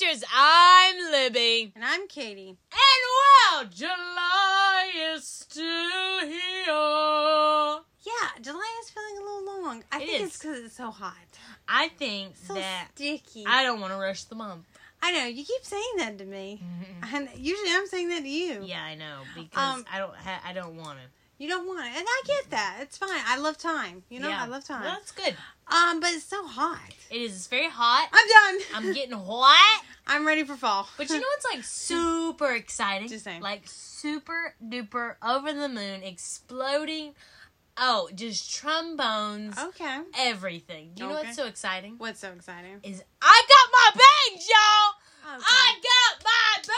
Adventures. I'm Libby. And I'm Katie. And wow, July is still here. Yeah, July is feeling a little long. I think it's because it's so hot. I think so that sticky. I don't want to rush the month. I know, you keep saying that to me. And usually I'm saying that to you. Yeah, I know, because I don't want to. You don't want it. And I get that. It's fine. I love time. You know, Yeah. I love time. Well, that's good. But it's so hot. It is very hot. I'm done. I'm getting hot. I'm ready for fall. But you know what's like super exciting? Just saying. Like super duper over the moon, exploding. Oh, just trombones. Okay. Everything. You know Okay. what's so exciting? What's so exciting? Is I got my bangs, y'all! Okay. I got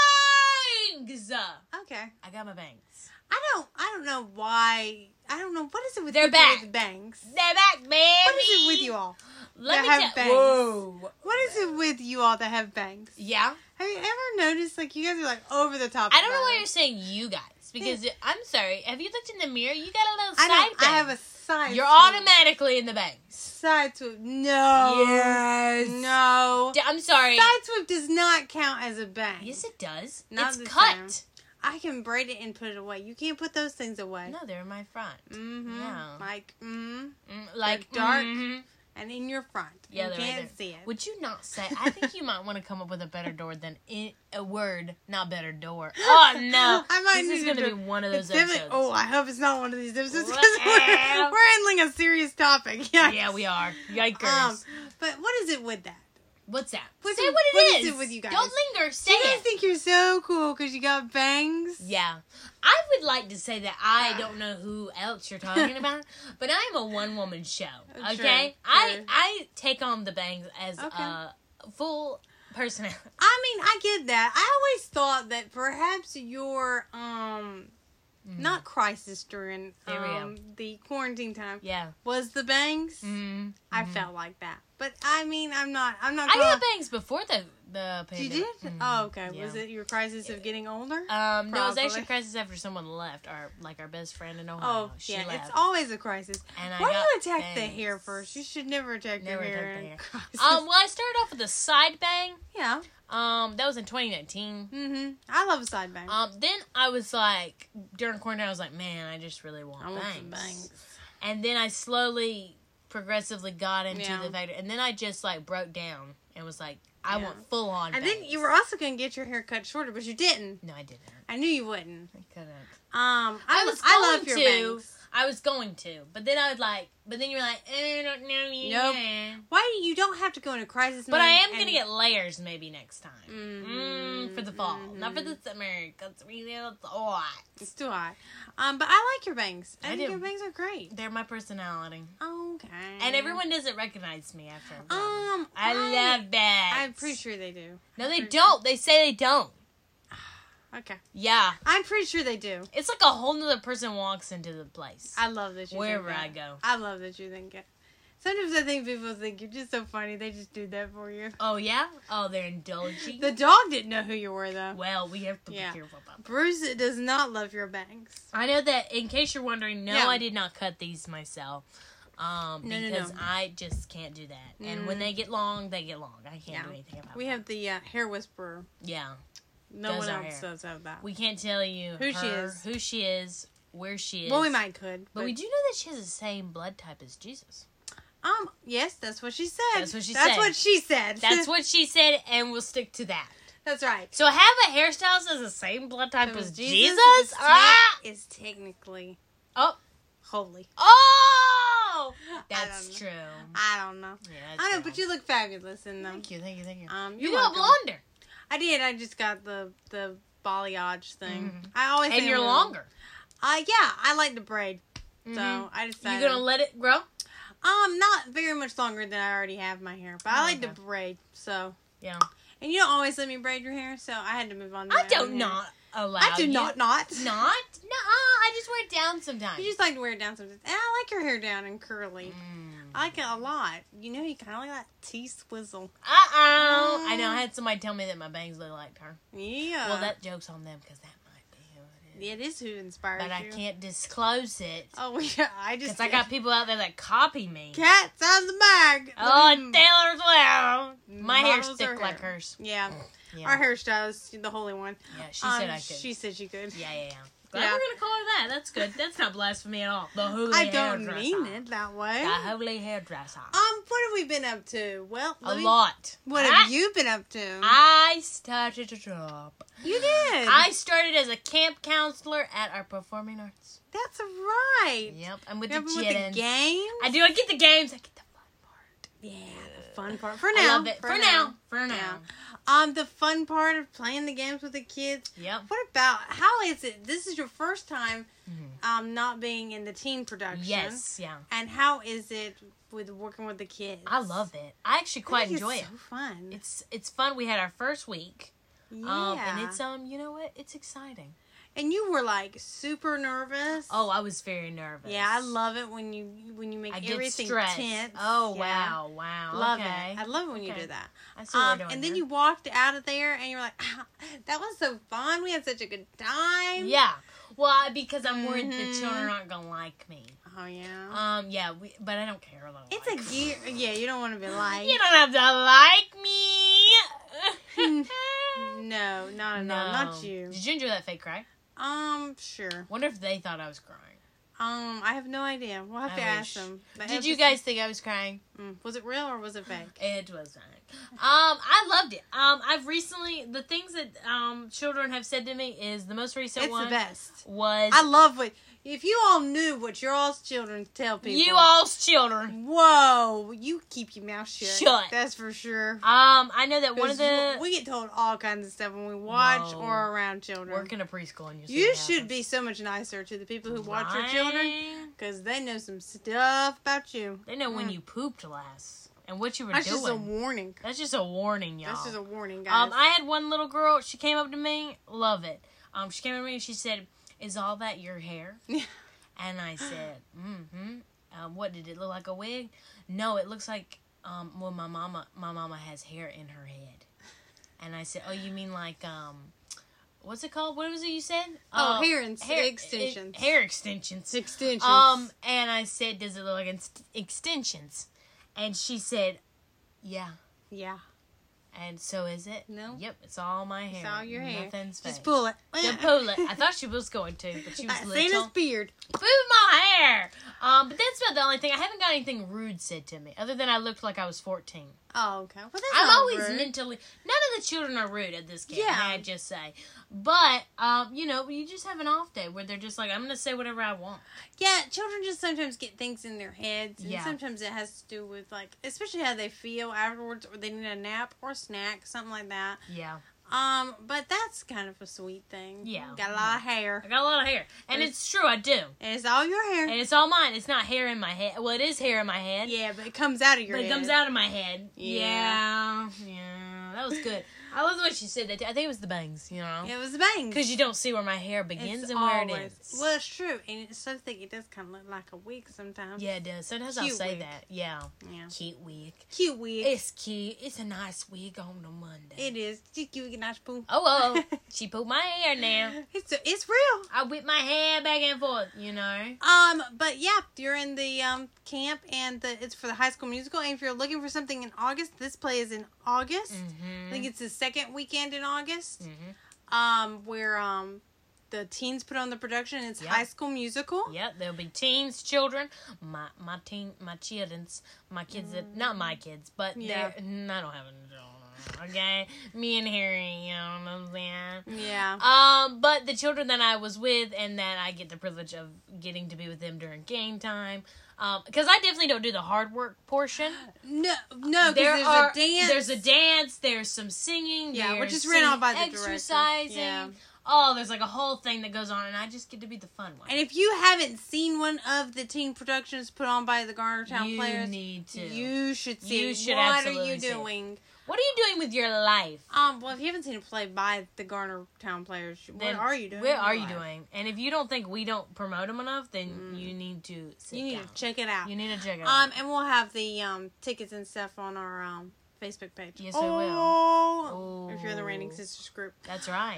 my bangs! Okay. I got my bangs. I don't know why. I don't know. What is it with They're people back. with bangs? They're back, baby! What is it with you all? Let me that have tell bangs? Whoa. What is it with you all that have bangs? Yeah? Have you ever noticed, like, you guys are, like, over the top I don't know about why it? you're saying you guys. Because, I'm sorry, have you looked in the mirror? You got a little I side know, bang. I have a side You're swoop. automatically in the bangs. Side swoop. No. Yes. No. I'm sorry. Side swoop does not count as a bang. Yes, it does. Not It's the cut. same. I can braid it and put it away. You can't put those things away. No, they're in my front. Mm-hmm. Yeah. Like, Like They're dark. mhm. and in your front. Yeah, you they're right can't there. see it. Would you not say? I think you might want to come up with a better door than a word, not better door. Oh no! I might This is need going to to be one of It's those definitely- episodes. Oh, I hope it's not one of these episodes because Well. we're handling a serious topic. Yeah, we are. Yikers! But what is it with that? What's that? What's Say it- what what it is is. it with you guys? Don't linger. Say You guys it. think you're so cool because you got bangs? Yeah. I would like to say that I don't know who else you're talking about, but I'm a one-woman show, okay? True. I take on the bangs as Okay. a full personality. I mean, I get that. I always thought that perhaps your not crisis during There we go. the quarantine time Yeah. was the bangs. Mm-hmm. I felt like that, but I mean, I'm not. I gonna- got bangs before the You pandemic. did? Mhm. Oh, okay. Yeah. Was it your crisis of getting older? No, it was actually Probably. a crisis after someone left. Our best friend in Oh, Ohio. She yeah. left. It's always a crisis. And I Why do got you attack the bangs. hair first? You should never attack Never your hair. attack the in hair. crisis. Well, I started off with a side bang. yeah. That was in 2019. Mm-hmm. I love a side bang. Then I was like, during quarantine, I was like, man, I just really want I want bangs. some bangs. And then I slowly, progressively got into Yeah. the factor. And then I just like broke down and was like, I Yeah. want full on And bangs. then you were also going to get your hair cut shorter, but you didn't. No, I didn't. I knew you wouldn't. I couldn't. I was love going your to. bangs. I was going to, but then I was like, but then you were like, I don't know you. Nope. Yeah. Why you don't have to go into crisis But mode I am and- gonna get layers maybe next time. Mhm. For the fall, not for the summer, because it's hot. It's too hot. But I like your bangs. I I think do. your bangs are great. They're my personality, Okay. and everyone doesn't recognize me after. I'm done. I love bangs. I'm pretty sure they do. No, they don't. They say they don't. Okay. Yeah, I'm pretty sure they do. it's like a whole nother person walks into the place. I love that you Wherever think I that. go. I love that you think it. Sometimes I think people think you're just so funny. They just do that for you. Oh yeah. Oh, they're indulging. The dog didn't know who you were, though. Well, we have to Yeah. be careful about that. Bruce does not love your bangs. I know that. In case you're wondering, no, Yeah. I did not cut these myself. No. Because I just can't do that. And when they get long, they get long. I can't do anything about We that. have the hair whisperer. Yeah. No Does one our else hair. does have that. We can't tell you Who she is. where she is. Well, we might could. But we do know that she has the same blood type as Jesus. Yes, that's what she said. That's what she That's said. what she said. That's what she said, and we'll stick to that. That's right. So have a hairstylist that's the same blood type So as is Jesus? is technically Oh. holy. Oh! I That's don't true. I don't know. Yeah, I know, but you look fabulous in them. Thank you. You're You got welcome. blonder. I did. I just got the balayage thing. Mhm. I always And say you're I'm- longer. Yeah, I like the braid. Mhm. So I decided. You gonna let it grow? Not very much longer than I already have my hair, but I like to Okay. braid. So Yeah. and you don't always let me braid your hair, so I had to move on. To I my don't own hair. not allow I do you. not. Not? Nuh-uh. I just wear it down sometimes. You just like to wear it down sometimes. And I like your hair down and curly. Mm. I like it a lot. You know, you kind of like that T-Swizzle. Uh-oh. I know. I had somebody tell me that my bangs look like her. Yeah. Well, that joke's on them because that might be who it is. It is who inspired But you. I can't disclose it. Oh, yeah. I just... Because I got people out there that copy me. Cats out of the bag. Oh, Mm. Taylor Swift. My hair's Models thick are right like hers. Yeah. Yeah. Our hairstylist, the holy one. Yeah, she said I could. She said she could. Yeah. Glad we're gonna call her that. That's good. That's not blasphemy at all. The holy I hairdresser. don't mean it that way. The holy hairdresser. What have we been up to? Well, A lot. What have you been up to? I started a job. You did. I started as a camp counselor at our performing arts. That's right. Yep, I'm with Remember the with chickens. the games? I do. I get the games. I get the fun part. Yeah, the fun part. For now. I love it. For now. The fun part of playing the games with the kids. Yep. What about, how is it, this is your first time not being in the teen production. Yes, yeah. And how is it with working with the kids? I love it. I actually quite enjoy It's it. so fun. It's fun. We had our first week. Yeah. And it's you know what? It's exciting. And you were like super nervous. Oh, I was very nervous. Yeah, I love it when you make I get everything stressed. tense. Oh, Yeah. wow. Love okay. it. I love it when you do that. I see what you're doing and then here. you walked out of there and you were like, that was so fun. We had such a good time. Yeah. Well, because I'm worried the children aren't gonna like me. Oh yeah. Yeah. But I don't care though. It's a year. Yeah, you don't want to be like. You don't have to like me. No, not at all. Not you. Did you enjoy that fake cry? Sure. Wonder if they thought I was crying. I have no idea. We'll have to ask them. Did you guys think I was crying? Was it real or was it fake? It was fake. I loved it. I've recently, the things that children have said to me is the most recent one. It's the best. Was I love what. If you all knew what your all's children tell people. you all's children. Whoa, you keep your mouth shut. Shut. That's for sure. I know that one of 'Cause the we get told all kinds of stuff when we watch Whoa. or around children. work in a preschool and You should be so much nicer to the people who watch your children because they know some stuff about you. They know when you pooped last and what you were That's doing. just a warning. That's just a warning, y'all. That's just a warning, guys. I had one little girl. She came up to me. Love it. She came up to me and she said, "Is all that your hair?" And I said, what did it look like, a wig? No, it looks like, well, my mama has hair in her head. And I said, oh, you mean like, what's it called? What was it you said? Hair extensions. Hair extensions. Extensions. And I said, does it look like extensions? And she said, yeah. Yeah. And so is it? No. Yep, it's all my hair. It's all your hair. Nothing's fake. Just pull it. Just pull it. I thought she was going to, but she was Santa's little. beard. Move my hair. But that's about the only thing. I haven't got anything rude said to me, other than I looked like I was 14. Oh, okay. Well, that's I'm not always rude. mentally. None of the children are rude at this camp. Yeah. I just say, but you just have an off day where they're just like, I'm gonna say whatever I want. Yeah, children just sometimes get things in their heads, and Yeah. sometimes it has to do with like, especially how they feel afterwards, or they need a nap or a snack, something like that. Yeah. But that's kind of a sweet thing. Yeah. Got a lot of hair, I got a lot of hair, and it's true, I do. and it's all your hair. And it's all mine. It's not hair in my head. Well, it is hair in my head. Yeah, but it comes out of your But head. it comes out of my head. Yeah. Yeah. That was good. I love the way she said that. I think it was the bangs, you know? It was a bang. Because you don't see where my hair begins and where it ends. Well, it's true, and it's so thick it does kind of look like a wig sometimes. Yeah, it does. Sometimes Cute I'll say wig. that. Yeah. Yeah. Cute wig. Cute wig. It's cute. It's a nice wig on a Monday. It is. It's cute, nice poo. Oh. She put my hair now. It's real. I whip my hair back and forth, you know? But yeah, you're in the camp, and it's for the High School Musical. And if you're looking for something in August, this play is in August. Mm-hmm. I think it's the second weekend in August. Mm-hmm. Where the teens put on the production. It's Yep. High School Musical. Yep, there'll be teens, children, my children's, my kids that, not my kids, but Yeah. I don't have any children, okay? Me and Harry, you know what I'm saying? Yeah. But the children that I was with and that I get the privilege of getting to be with them during game time, because I definitely don't do the hard work portion. No, because there's a dance. There's a dance, there's some singing, Yeah, which there's is written off by the exercising. director. Yeah. Oh, there's like a whole thing that goes on, and I just get to be the fun one. And if you haven't seen one of the teen productions put on by the Garnertown Players, need to. you should see You it. should What are absolutely you see it. doing? What are you doing with your life? Well, if you haven't seen a play by the Garnertown Players, Then what are you doing? What with are your you life? doing? And if you don't think we don't promote them enough, then you need to sit You need down. to check it out. You need to check it out. And we'll have the tickets and stuff on our Facebook page. Yes, I will. Oh, if you're in the Oh. Raining Sisters group. That's right.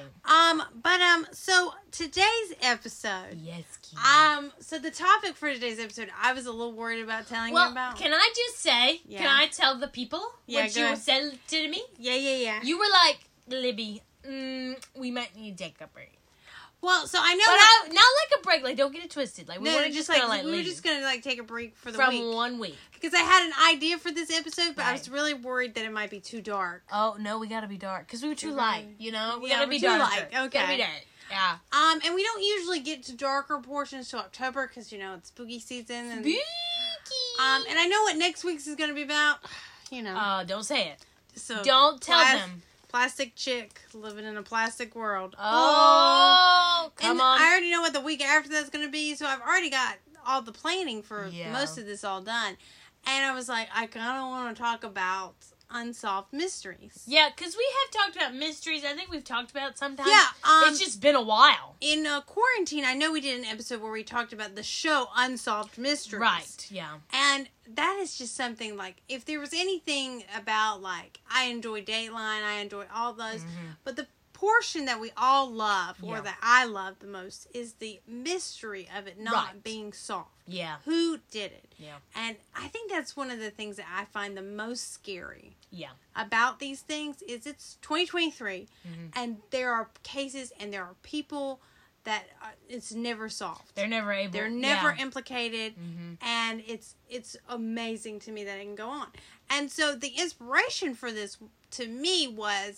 So today's episode. Yes, Kim. So the topic for today's episode, I was a little worried about telling you Well, about. can I just say, Yeah. can I tell the people Yeah, what go you ahead. said to me? Yeah. You were like, Libby, we might need to take a break. Well, so I know. But not like a break. Like, don't get it twisted. Like, we no, want to just kind like of we were leave just gonna like take a break for the from week 1 week. because I had an idea for this episode, but I Right. was really worried that it might be too dark. Oh no, we gotta be dark because we were too light. You know, we Yeah, gotta we're be too darker. light. Gotta Okay. be dark. Yeah. And we don't usually get to darker portions till October because it's spooky season. And Spooky. and I know what next week's is gonna be about. Don't say it. So Don't tell them. Plastic chick living in a plastic world. Oh, come and on. I already know what the week after that's going to be, so I've already got all the planning for Yeah. most of this all done. And I was like, I kind of want to talk about unsolved mysteries. Yeah, because we have talked about mysteries. I think we've talked about it sometimes. Yeah, it's just been a while. In quarantine, I know we did an episode where we talked about the show Unsolved Mysteries. Right, yeah. And that is just something, like, if there was anything about, like, I enjoy Dateline, I enjoy all those, but the portion that we all love, or Yeah. that I love the most, is the mystery of it not Right. being solved. Yeah. Who did it? Yeah. And I think that's one of the things that I find the most scary Yeah. about these things is it's 2023 and there are cases and there are people that it's never solved. They're never able. They're never yeah. implicated, and it's amazing to me that it can go on. And so the inspiration for this to me was,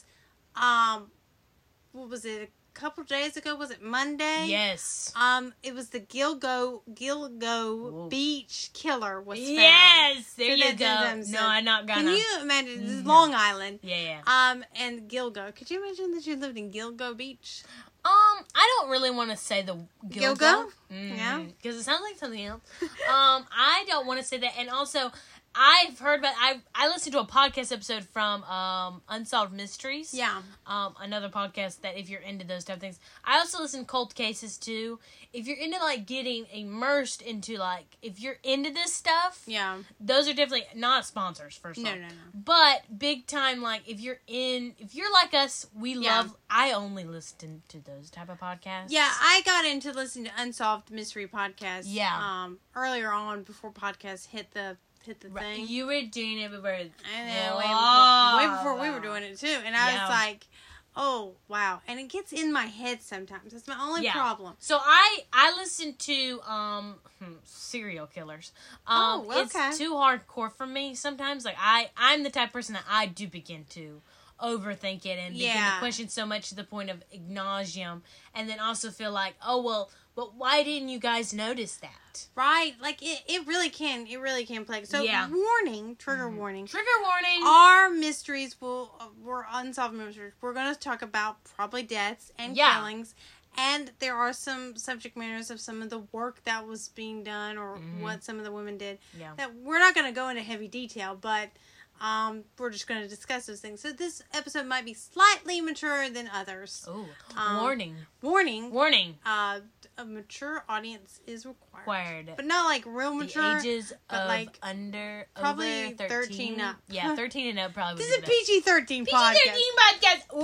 what was it? A couple days ago? Was it Monday? Yes. It was the Gilgo Whoa. Beach killer was found. Yes. There you go. Dun-dun-dun-dun. No, I'm not gonna. Can you imagine? This is Long Island. Yeah. And Gilgo. Could you imagine that you lived in Gilgo Beach? I don't really want to say the Gilgo? Yeah. Because it sounds like something else. I don't want to say that. And also, I've heard about, I listened to a podcast episode from Unsolved Mysteries. Yeah. Another podcast that if you're into those type of things. I also listen to Cold Cases too. If you're into like getting immersed into like, if you're into this stuff. Yeah. Those are definitely not sponsors, first No, off. no. But big time, like if you're like us, we Yeah. love. I only listen to those type of podcasts. Yeah, I got into listening to Unsolved Mystery podcasts. Yeah. Earlier on before podcasts hit the Right. thing. You were doing it before. I know, Whoa. way before we were doing it too, and I Yeah. was like, "Oh wow!" And it gets in my head sometimes. That's my only problem. So I listen to serial killers. Okay. It's too hardcore for me sometimes. Like I'm the type of person that I do begin to overthink it and begin to question so much to the point of ad nauseum, and then also feel like, oh well, but why didn't you guys notice that? Right? Like it really can play. So Yeah. warning, trigger warning. Trigger warning. Our mysteries were unsolved mysteries. We're going to talk about probably deaths and killings. And there are some subject matters of some of the work that was being done or what some of the women did. Yeah. That we're not going to go into heavy detail, but we're just going to discuss those things. So this episode might be slightly mature than others. Oh, Warning. warning. A mature audience is required. Required. But not like real mature. The ages but of like probably over 13 up. Yeah, 13 and up probably. This is a PG-13 podcast. PG-13 podcast. Whoa!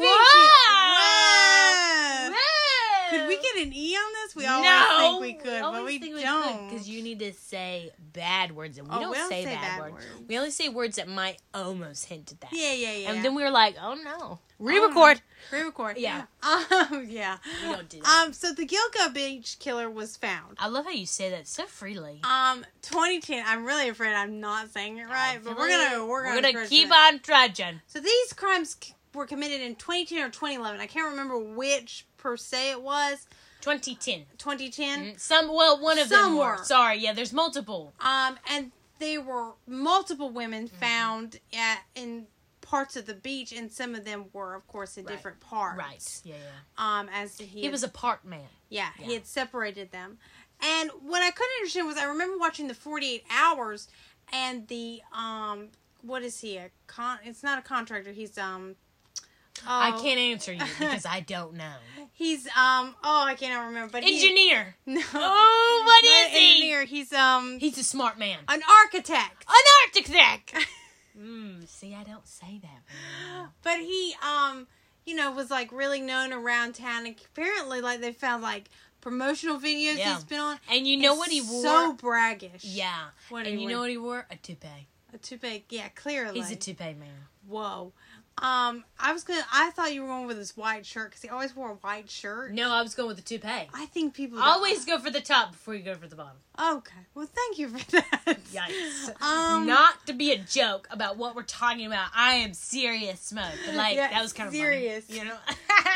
Whoa! Could we get an E on this? We No. always think we could, but we don't. Because you need to say bad words, and we don't we don't say say bad bad words. words. We only say words that might almost hint at that. Yeah. And then we were like, oh no, re-record. Re-record. Yeah. Yeah. We don't do that. So the Gilgo Beach killer was found. I love how you say that so freely. 2010. I'm really afraid I'm not saying it right, but we're gonna keep on trudging. So these crimes were committed in 2010 or 2011. I can't remember which per se it was. 2010. 2010. One of them Some were. were. Sorry, yeah, there's multiple. And there were multiple women found in parts of the beach, and some of them were, of course, in different parts. Right. Yeah. As He was a part man. Yeah, he had separated them. And what I couldn't understand was I remember watching the 48 Hours, and the what is he? It's not a contractor. He's I can't answer you because I don't know. He's I can't remember, but Engineer. No. Oh, what Not is an he? engineer. He's He's a smart man. an architect. An architect. See, I don't say that. But he, was like really known around town. And apparently, like, they found like promotional videos he's been on. And you know what he wore? So braggish. Yeah. And you know what he wore? A toupee. A toupee, yeah, clearly. He's a toupee man. Whoa. I thought you were going with his white shirt because he always wore a white shirt. No, I was going with the toupee. I think people always go for the top before you go for the bottom. Okay. Well, thank you for that. Yikes. Not to be a joke about what we're talking about. I am serious mode. But that was kind of serious. Funny. You know?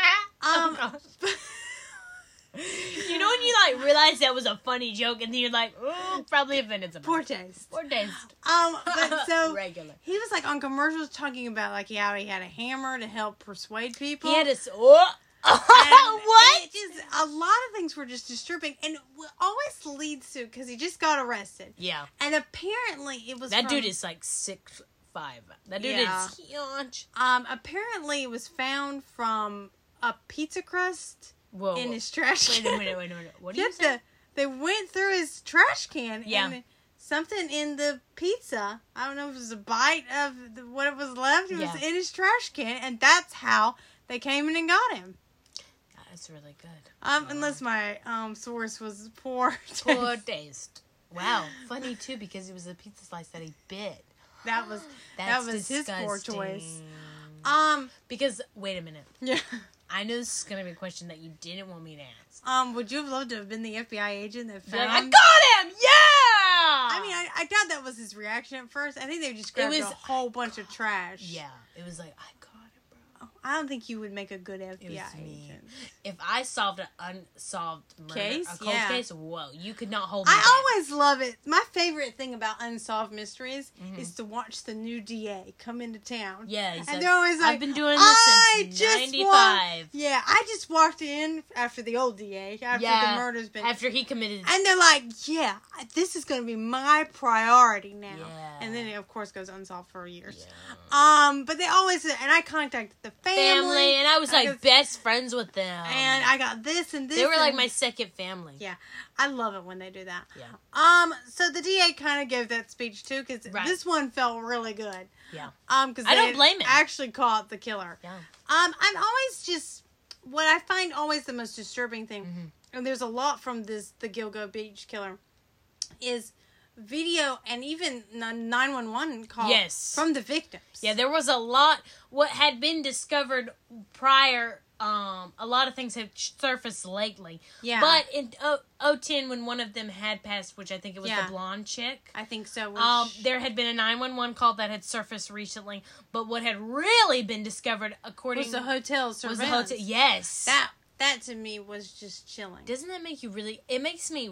You know when you realize that was a funny joke and then you're like, oh, probably offended somebody. Poor taste. But so regular. He was on commercials talking about how he had a hammer to help persuade people. He had a what? A lot of things were just disturbing, and it always leads to because he just got arrested. Yeah. And apparently it was dude is 6'5". That dude is huge. Apparently it was found from a pizza crust. Whoa. In his trash can. Wait a minute. What do you say? They went through his trash can and something in the pizza, I don't know if it was a bite of what it was left, it was in his trash can, and that's how they came in and got him. That's really good. Unless my source was poor taste. Poor taste. Wow. Funny, too, because it was a pizza slice that he bit. That was his poor choice. Because, wait a minute. Yeah. I know this is going to be a question that you didn't want me to ask. Would you have loved to have been the FBI agent that found I got him! Yeah! I mean, I doubt that was his reaction at first. I think they just grabbed a whole bunch of trash. Yeah. It was like, I got it, bro. I don't think you would make a good FBI agent. If I solved an unsolved murder, case, a cold case, whoa, you could not hold me I back. always love it. My favorite thing about unsolved mysteries is to watch the new DA come into town. Yeah, and they're always like, I've been doing this since 95. I just walked in after the old DA, after the murder's been... After he committed... And they're like, this is going to be my priority now. Yeah. And then it, of course, goes unsolved for years. Yeah. But they always... And I contacted the family. And I was best friends with them. And I got this and this. They were like my second family. Yeah. I love it when they do that. Yeah. So the DA kind of gave that speech too, because this one felt really good. Yeah. Because I don't blame him. Actually caught the killer. Yeah. I'm always just... What I find always the most disturbing thing, and there's a lot from the Gilgo Beach killer, is video and even 911 calls from the victims. Yeah, there was a lot. What had been discovered prior, a lot of things have surfaced lately. Yeah. But in 2010, when one of them had passed, which I think it was the blonde chick. I think so. There had been a 911 call that had surfaced recently. But what had really been discovered, according... Was the hotel surveillance. Yes. That to me was just chilling. Doesn't that make you really... It makes me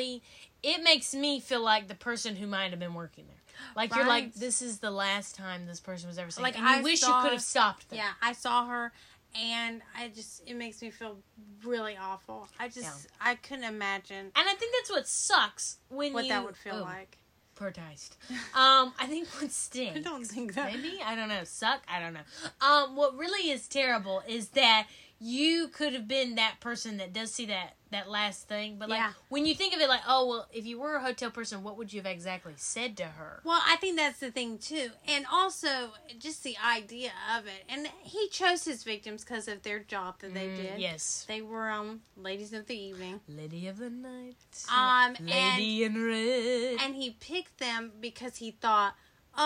feel like the person who might have been working there. Like, you're like, this is the last time this person was ever seen. Like, and you wish you could have stopped them. Yeah, I saw her, and it makes me feel really awful. I couldn't imagine. And I think that's what sucks when what that would feel like. Poor taste. I think what stinks. I don't think that. Maybe? I don't know. Suck? I don't know. What really is terrible is that you could have been that person that does see that last thing. But, when you think of it if you were a hotel person, what would you have exactly said to her? Well, I think that's the thing, too. And also, just the idea of it. And he chose his victims because of their job that they did. Yes. They were ladies of the evening. Lady of the night. Lady in red. And he picked them because he thought,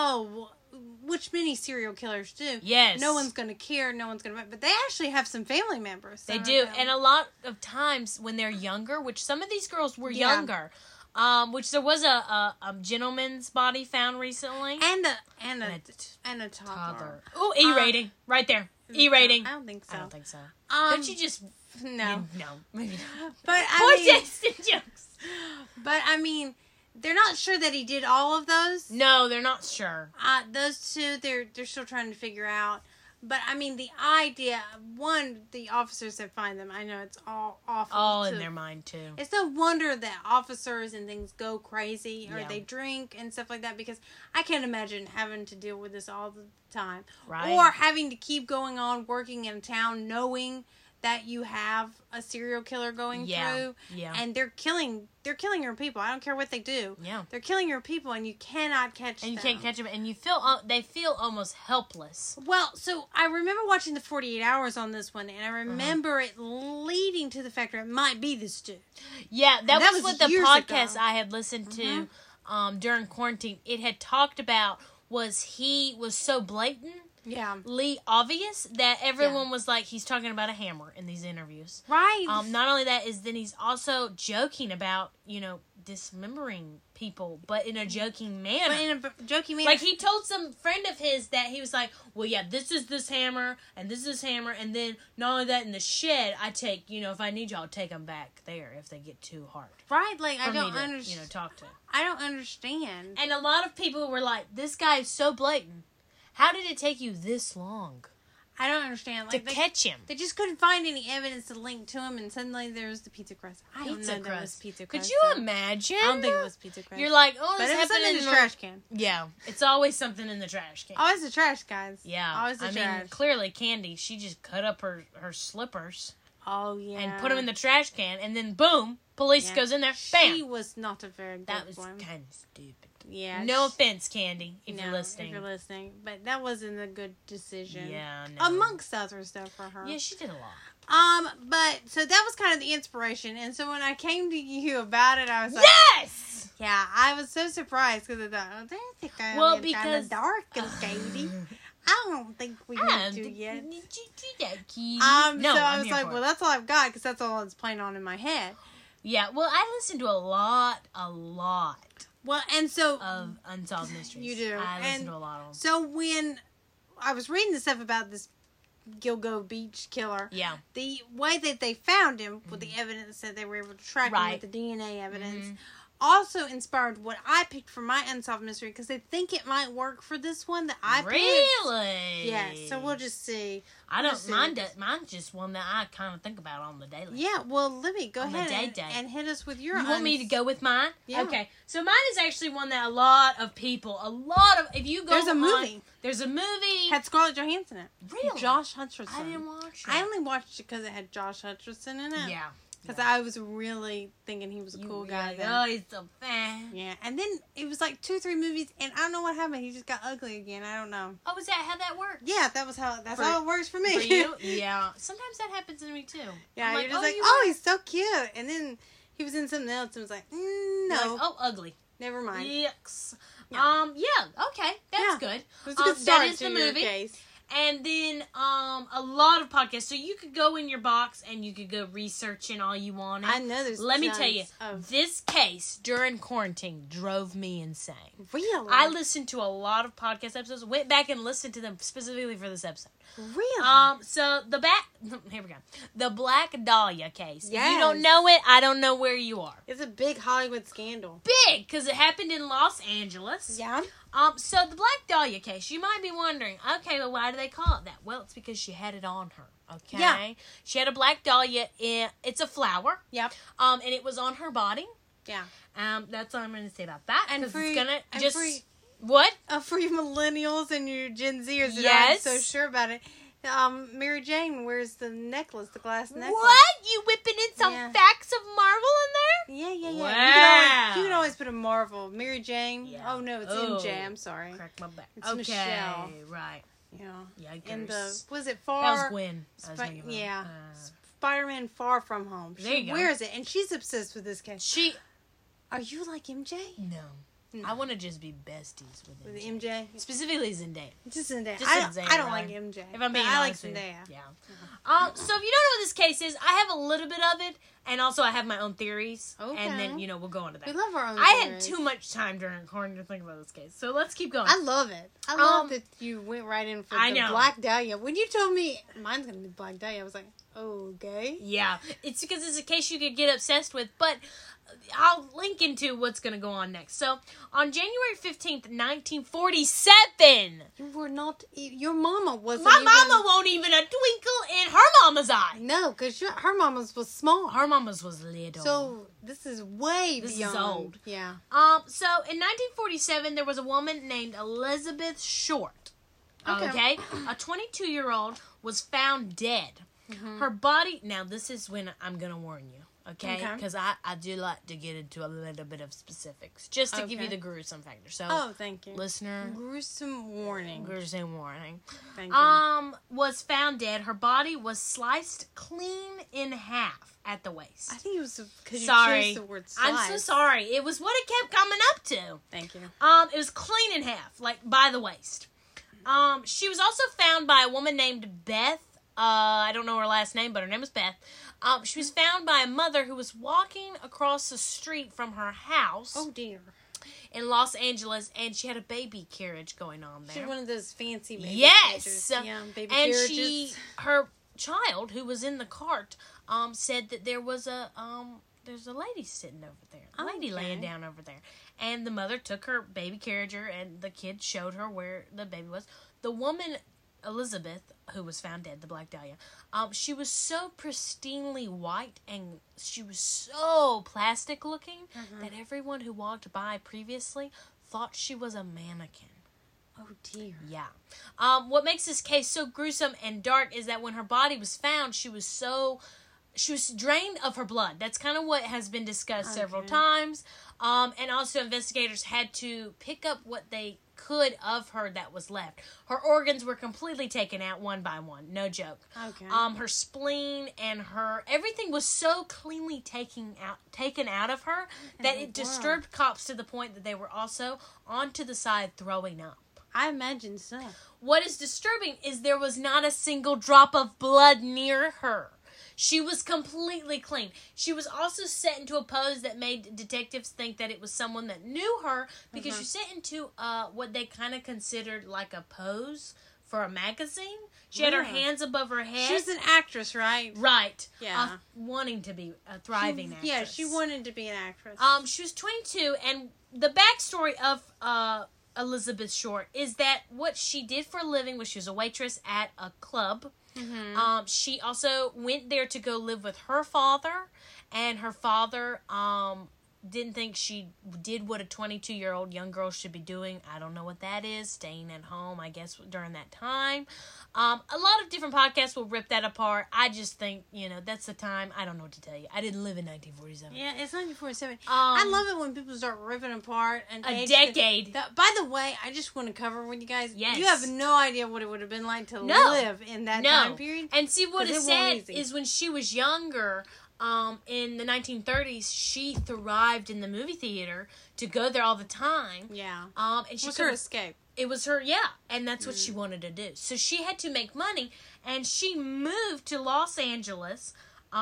which many serial killers do. Yes. No one's going to care. No one's going to... But they actually have some family members. They do. And a lot of times when they're younger, which some of these girls were younger, which there was a gentleman's body found recently. And a toddler. Oh, E rating. Right there. E rating. I don't think so. I don't think so. Don't you just... No. No. Maybe not. But jokes. But I mean... They're not sure that he did all of those. No, they're not sure. Those two, they're still trying to figure out. But, I mean, the idea... One, the officers that find them, I know it's all awful. All in their mind, too. It's no wonder that officers and things go crazy or they drink and stuff like that, because I can't imagine having to deal with this all the time. Right. Or having to keep going on working in a town knowing that you have a serial killer going through. Yeah. And they're killing your people. I don't care what they do. Yeah. They're killing your people, and you cannot catch them. And you can't catch them, and they feel almost helpless. Well, so I remember watching the 48 Hours on this one, and I remember it leading to the fact that it might be this dude. Yeah, that was what the podcast ago. I had listened to during quarantine. It had talked about he was so blatantly obvious that everyone was like, he's talking about a hammer in these interviews. Right. Not only that, then he's also joking about, dismembering people, but in a joking manner. Like, he told some friend of his that he was like, well, yeah, this is this hammer, and this is this hammer, and then not only that, in the shed, I take, if I need you, I'll take them back there if they get too hard. Right, like, I don't understand. Talk to. I don't understand. And a lot of people were like, this guy is so blatant. How did it take you this long? I don't understand. Like, to catch him. They just couldn't find any evidence to link to him, and suddenly there was the pizza crust. I don't know that was pizza crust. Could you imagine? I don't think it was pizza crust. You're like, oh, but it was something in the trash can. Yeah, it's always something in the trash can. Always the trash, guys. Yeah. Always the trash. Mean, clearly, Candy, she just cut up her slippers. Oh, yeah. And put them in the trash can, and then, boom, police goes in there, bam. She was not a very good one. That was kind of stupid. Yeah. No offense, Candy, if you're listening. If you're listening. But that wasn't a good decision. Yeah, no. Amongst other stuff for her. Yeah, she did a lot. But, so that was kind of the inspiration. And so when I came to you about it, I was like... Yes! Yeah, I was so surprised because I thought, oh, they think I'm kind of dark and shady. I don't think we need to yet. No, so I was like, well, that's all I've got because that's all that's playing on in my head. Yeah, well, I listened to a lot. Well, and so of Unsolved Mysteries. You do. I listened to a lot of them. So when I was reading the stuff about this Gilgo Beach killer, the way that they found him with the evidence that they were able to track him with the DNA evidence also inspired what I picked for my Unsolved Mystery because they think it might work for this one that I picked. Really? Yeah, so we'll just see. Mine's just one that I kind of think about on the daily. Yeah, well, Libby, go ahead and hit us with your. You want me to go with mine? Yeah. Okay, so mine is actually one that if you go, there's a movie had Scarlett Johansson in it. Really? Josh Hutcherson. I didn't watch it. I only watched it because it had Josh Hutcherson in it. Yeah. Because I was really thinking he was a cool guy. Like, oh, he's so fan. Yeah, and then it was like 2-3 movies, and I don't know what happened. He just got ugly again. I don't know. Oh, is that how that works? Yeah, that's how it works for me. For you? Yeah. Sometimes that happens to me too. Yeah, you're just he's so cute, and then he was in something else and was like, no. Like, oh, ugly. Never mind. Yucks. Yeah. Okay, that's good. It was a good start that is the movie. Case. And then a lot of podcasts. So you could go in your box and you could go researching all you wanted. I know there's Let me tell you, this case during quarantine drove me insane. Really? I listened to a lot of podcast episodes. Went back and listened to them specifically for this episode. Really? So here we go. The Black Dahlia case. Yes. If you don't know it, I don't know where you are. It's a big Hollywood scandal. Big, because it happened in Los Angeles. Yeah. So the Black Dahlia case, you might be wondering, okay, well, why do they call it that? Well, it's because she had it on her, okay? Yeah. She had a Black Dahlia, it's a flower. Yep. And it was on her body. Yeah. That's all I'm going to say about that. And it's going to just... What? For you millennials and your Gen Zers that aren't so sure about it. Mary Jane wears the necklace, the glass necklace. What? You whipping in some facts of Marvel in there? Yeah. Wow. You can always put a Marvel. Mary Jane. Yeah. Oh, no, it's MJ. I'm sorry. Crack my back. It's Michelle. Right. Yeah. Yikers. Was it Far? That was Gwen. Spider-Man Far From Home. She wears it, and she's obsessed with this case. Are you like MJ? No. I want to just be besties with MJ. Specifically Zendaya. Just Zendaya. Zendaya, I don't like MJ. If I'm being honest, I like Zendaya. Yeah. So if you don't know what this case is, I have a little bit of it, and also I have my own theories. Okay. And then we'll go on to that. We love our own. I had too much time during quarantine to think about this case, so let's keep going. I love it. I love that you went right in for the Black Dahlia. When you told me mine's gonna be Black Dahlia, I was like, okay. Yeah, it's because it's a case you could get obsessed with, but I'll link into what's going to go on next. So, on January 15th, 1947... You were not... Your mama wasn't My mama won't even a twinkle in her mama's eye. No, because her mama's was small. Her mama's was little. So, this is way beyond. This is old. Yeah. So, in 1947, there was a woman named Elizabeth Short. Okay? A 22-year-old was found dead Mm-hmm. Her body, now this is when I'm going to warn you, okay? Because I do like to get into a little bit of specifics, just to give you the gruesome factor. So, thank you. Listener. Gruesome warning. Gruesome warning. Thank you. Was found dead. Her body was sliced clean in half at the waist. I think it was because you chose the word slice. I'm so sorry. It was what it kept coming up to. Thank you. It was clean in half, like by the waist. She was also found by a woman named Beth. I don't know her last name, but her name was Beth. She was found by a mother who was walking across the street from her house. Oh, dear. In Los Angeles, and she had a baby carriage going on there. She had one of those fancy baby carriages. Yeah, baby and carriages. Her child, who was in the cart, said that there was there's a lady sitting over there. A lady laying down over there. And the mother took her baby carriager, and the kid showed her where the baby was. The woman, Elizabeth, who was found dead, the Black Dahlia, she was so pristinely white, and she was so plastic looking that everyone who walked by previously thought she was a mannequin. Oh, dear. Yeah. What makes this case so gruesome and dark is that when her body was found, she was drained of her blood. That's kind of what has been discussed several times. And also investigators had to pick up what they could of her that was left. Her organs were completely taken out one by one. No joke. Okay. Her spleen and everything was so cleanly taken out of her that it disturbed cops to the point that they were also onto the side throwing up. I imagine so. What is disturbing is there was not a single drop of blood near her. She was completely clean. She was also set into a pose that made detectives think that it was someone that knew her because she sat into what they kind of considered like a pose for a magazine. She had her hands above her head. She was an actress, right? Right. Yeah. Wanting to be a thriving actress. Yeah, she wanted to be an actress. She was 22, and the backstory of Elizabeth Short is that what she did for a living was she was a waitress at a club. Mm-hmm. She also went there to go live with her father, and her father didn't think she did what a 22-year-old young girl should be doing. I don't know what that is. Staying at home, I guess, during that time. A lot of different podcasts will rip that apart. I just think, that's the time. I don't know what to tell you. I didn't live in 1947. Yeah, it's 1947. I love it when people start ripping apart a decade. By the way, I just want to cover with you guys. Yes. You have no idea what it would have been like to live in that time period. And see, what is sad is when she was younger, in the 1930s, she thrived in the movie theater to go there all the time. Yeah. And she was her escape. It was her, and that's what she wanted to do. So she had to make money, and she moved to Los Angeles in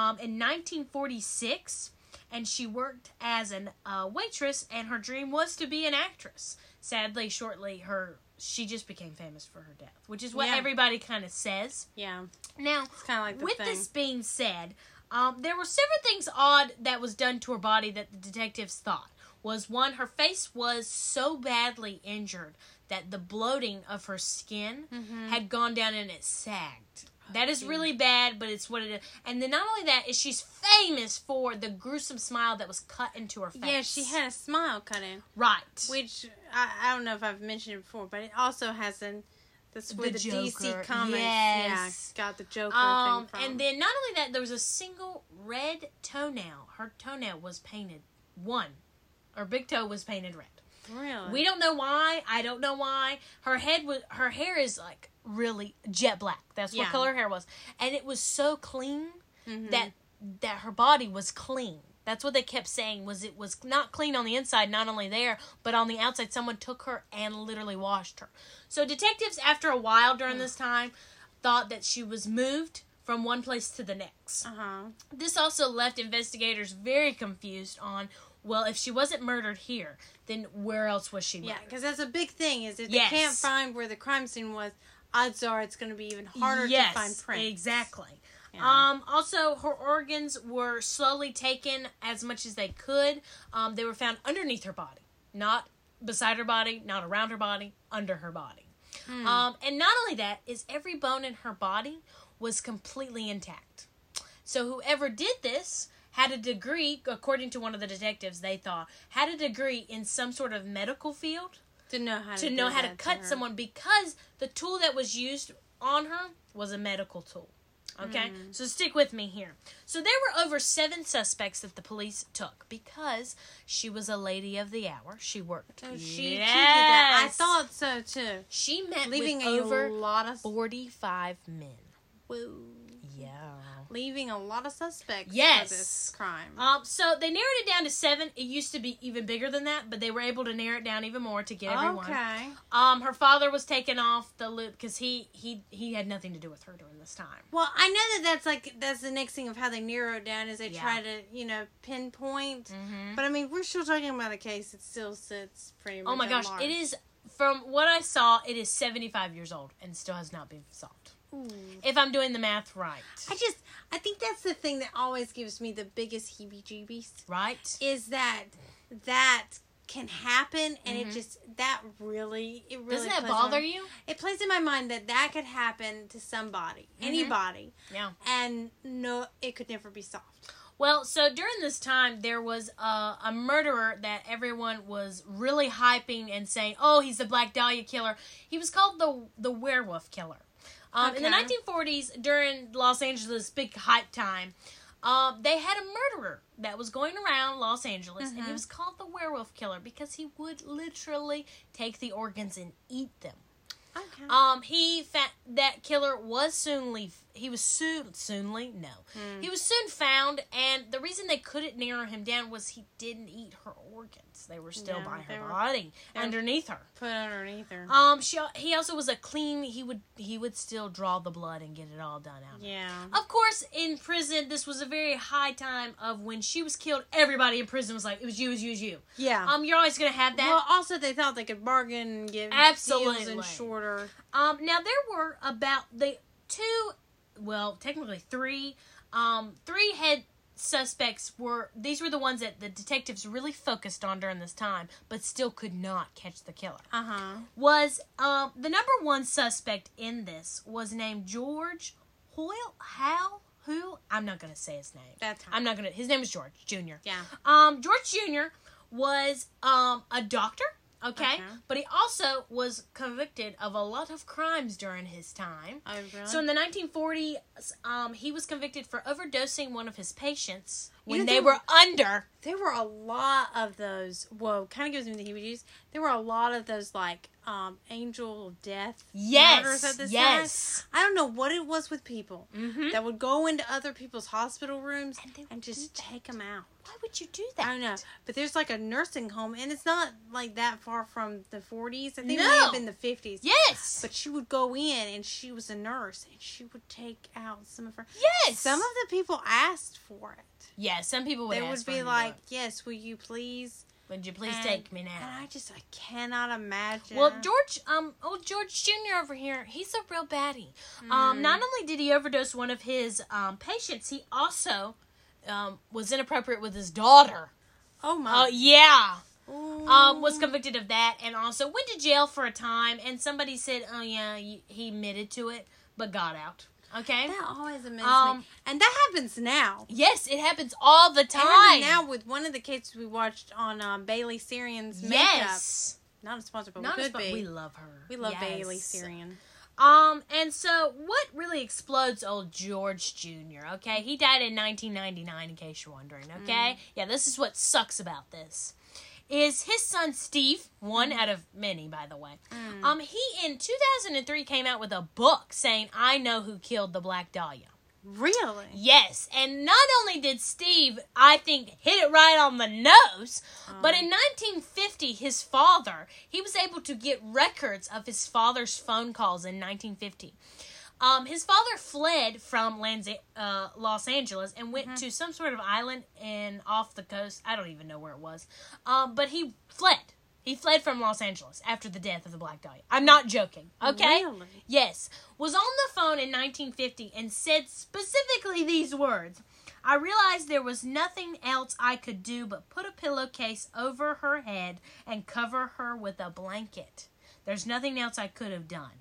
1946, and she worked as a waitress, and her dream was to be an actress. Sadly, shortly, she just became famous for her death, which is what everybody kind of says. Yeah. Now, it's kind of like the with thing. this being said, there were several things odd that was done to her body that the detectives thought. Was one, her face was so badly injured that the bloating of her skin had gone down and it sagged. That is really bad, but it's what it is. And then not only that, is she's famous for the gruesome smile that was cut into her face. Yeah, she had a smile cut in. Right. Which, I don't know if I've mentioned it before, but it also has that's where the DC Comics got the Joker thing from. And then not only that, there was a single red toenail. Her toenail was painted her big toe was painted red. Really? We don't know why. I don't know why. Her hair is like really jet black. That's what color her hair was. And it was so clean that her body was clean. That's what they kept saying, was it was not clean on the inside, not only there, but on the outside. Someone took her and literally washed her. So detectives, after a while during this time, thought that she was moved from one place to the next. This also left investigators very confused on, well, if she wasn't murdered here, then where else was she murdered? Yeah, because that's a big thing, is if they can't find where the crime scene was, odds are it's going to be even harder to find prints. Exactly. Yeah. Also, her organs were slowly taken as much as they could. They were found underneath her body. Not beside her body, not around her body, under her body. And not only that, is every bone in her body was completely intact. So whoever did this had a degree, according to one of the detectives, they thought, had a degree in some sort of medical field to know how to cut someone, because the tool that was used on her was a medical tool. Okay? So stick with me here. So there were over 7 suspects that the police took because she was a lady of the hour. She worked. So she did that. I thought so too. She met leaving with over 45 men. Whoa. Yeah. Leaving a lot of suspects yes. for this crime. So they narrowed it down to 7. It used to be even bigger than that, but they were able to narrow it down even more to get everyone. Okay. Her father was taken off the loop because he had nothing to do with her during this time. Well, I know that's the next thing of how they narrow it down is they try to, pinpoint. Mm-hmm. But I mean, we're still talking about a case that still sits pretty much. Oh my gosh, large. it is, from what I saw, it is 75 years old and still has not been solved. Ooh. If I'm doing the math right. I think that's the thing that always gives me the biggest heebie-jeebies. Right? Is that can happen, and it really doesn't that bother you? It plays in my mind that could happen to somebody, anybody. Yeah. And no, it could never be solved. Well, so during this time, there was a murderer that everyone was really hyping and saying, oh, he's the Black Dahlia killer. He was called the werewolf killer. In the 1940s, during Los Angeles' big hype time, they had a murderer that was going around Los Angeles, and he was called the werewolf killer because he would literally take the organs and eat them. Okay. That killer was he was soon found, and the reason they couldn't narrow him down was he didn't eat her organs. They were still by her body, underneath her. Put underneath her. He also was he would still draw the blood and get it all done out. Yeah. Of course, in prison, this was a very high time of when she was killed, everybody in prison was like, it was you, it was you, it was you. Yeah. You're always going to have that. Well, also, they thought they could bargain and give deals and shorter. Now, there were about technically 3 head suspects these were the ones that the detectives really focused on during this time, but still could not catch the killer. Was, the number 1 suspect in this was named George I'm not going to say his name. That's fine. His name was George Jr. Yeah. George Jr. was, a doctor. Okay? But he also was convicted of a lot of crimes during his time. Oh, really? So in the 1940s, he was convicted for overdosing one of his patients when they were under. There were a lot of those. Whoa, kind of gives me the heebie-jeebies. There were a lot of those, angel of death murders at this time. I don't know what it was with people that would go into other people's hospital rooms and just take them out. Why would you do that? I don't know. But there's a nursing home, and it's not that far from the 40s. I think it may have been the 50s. Yes. But she would go in, and she was a nurse, and she would take out some of her. Yes. Some of the people asked for it. Yeah, some people would ask for it. They would be like, yes, will you please? Would you please take me now? And I cannot imagine. Well, old George Jr. over here, he's a real baddie. Not only did he overdose one of his patients, he also was inappropriate with his daughter. Oh my! Yeah. Was convicted of that, and also went to jail for a time. And somebody said, "Oh yeah, he admitted to it, but got out." Okay, that always amazes me, and that happens now. Yes, it happens all the time. It now with one of the cases we watched on Bailey Sarian's makeup. Yes, not a sponsor, but we could be. We love her. We love Bailey Sarian. And so what really explodes old George Jr., okay? He died in 1999, in case you're wondering, okay? Yeah, this is what sucks about this. Is his son Steve, one out of many, by the way. He, in 2003, came out with a book saying, I know who killed the Black Dahlia. Really? Yes, and not only did Steve, I think, hit it right on the nose, but in 1950, his father, he was able to get records of his father's phone calls in 1950. His father fled from Los Angeles and went to some sort of island off the coast. I don't even know where it was. But he fled. He fled from Los Angeles after the death of the Black Dahlia. I'm not joking, okay? Really? Yes. Was on the phone in 1950 and said specifically these words. I realized there was nothing else I could do but put a pillowcase over her head and cover her with a blanket. There's nothing else I could have done.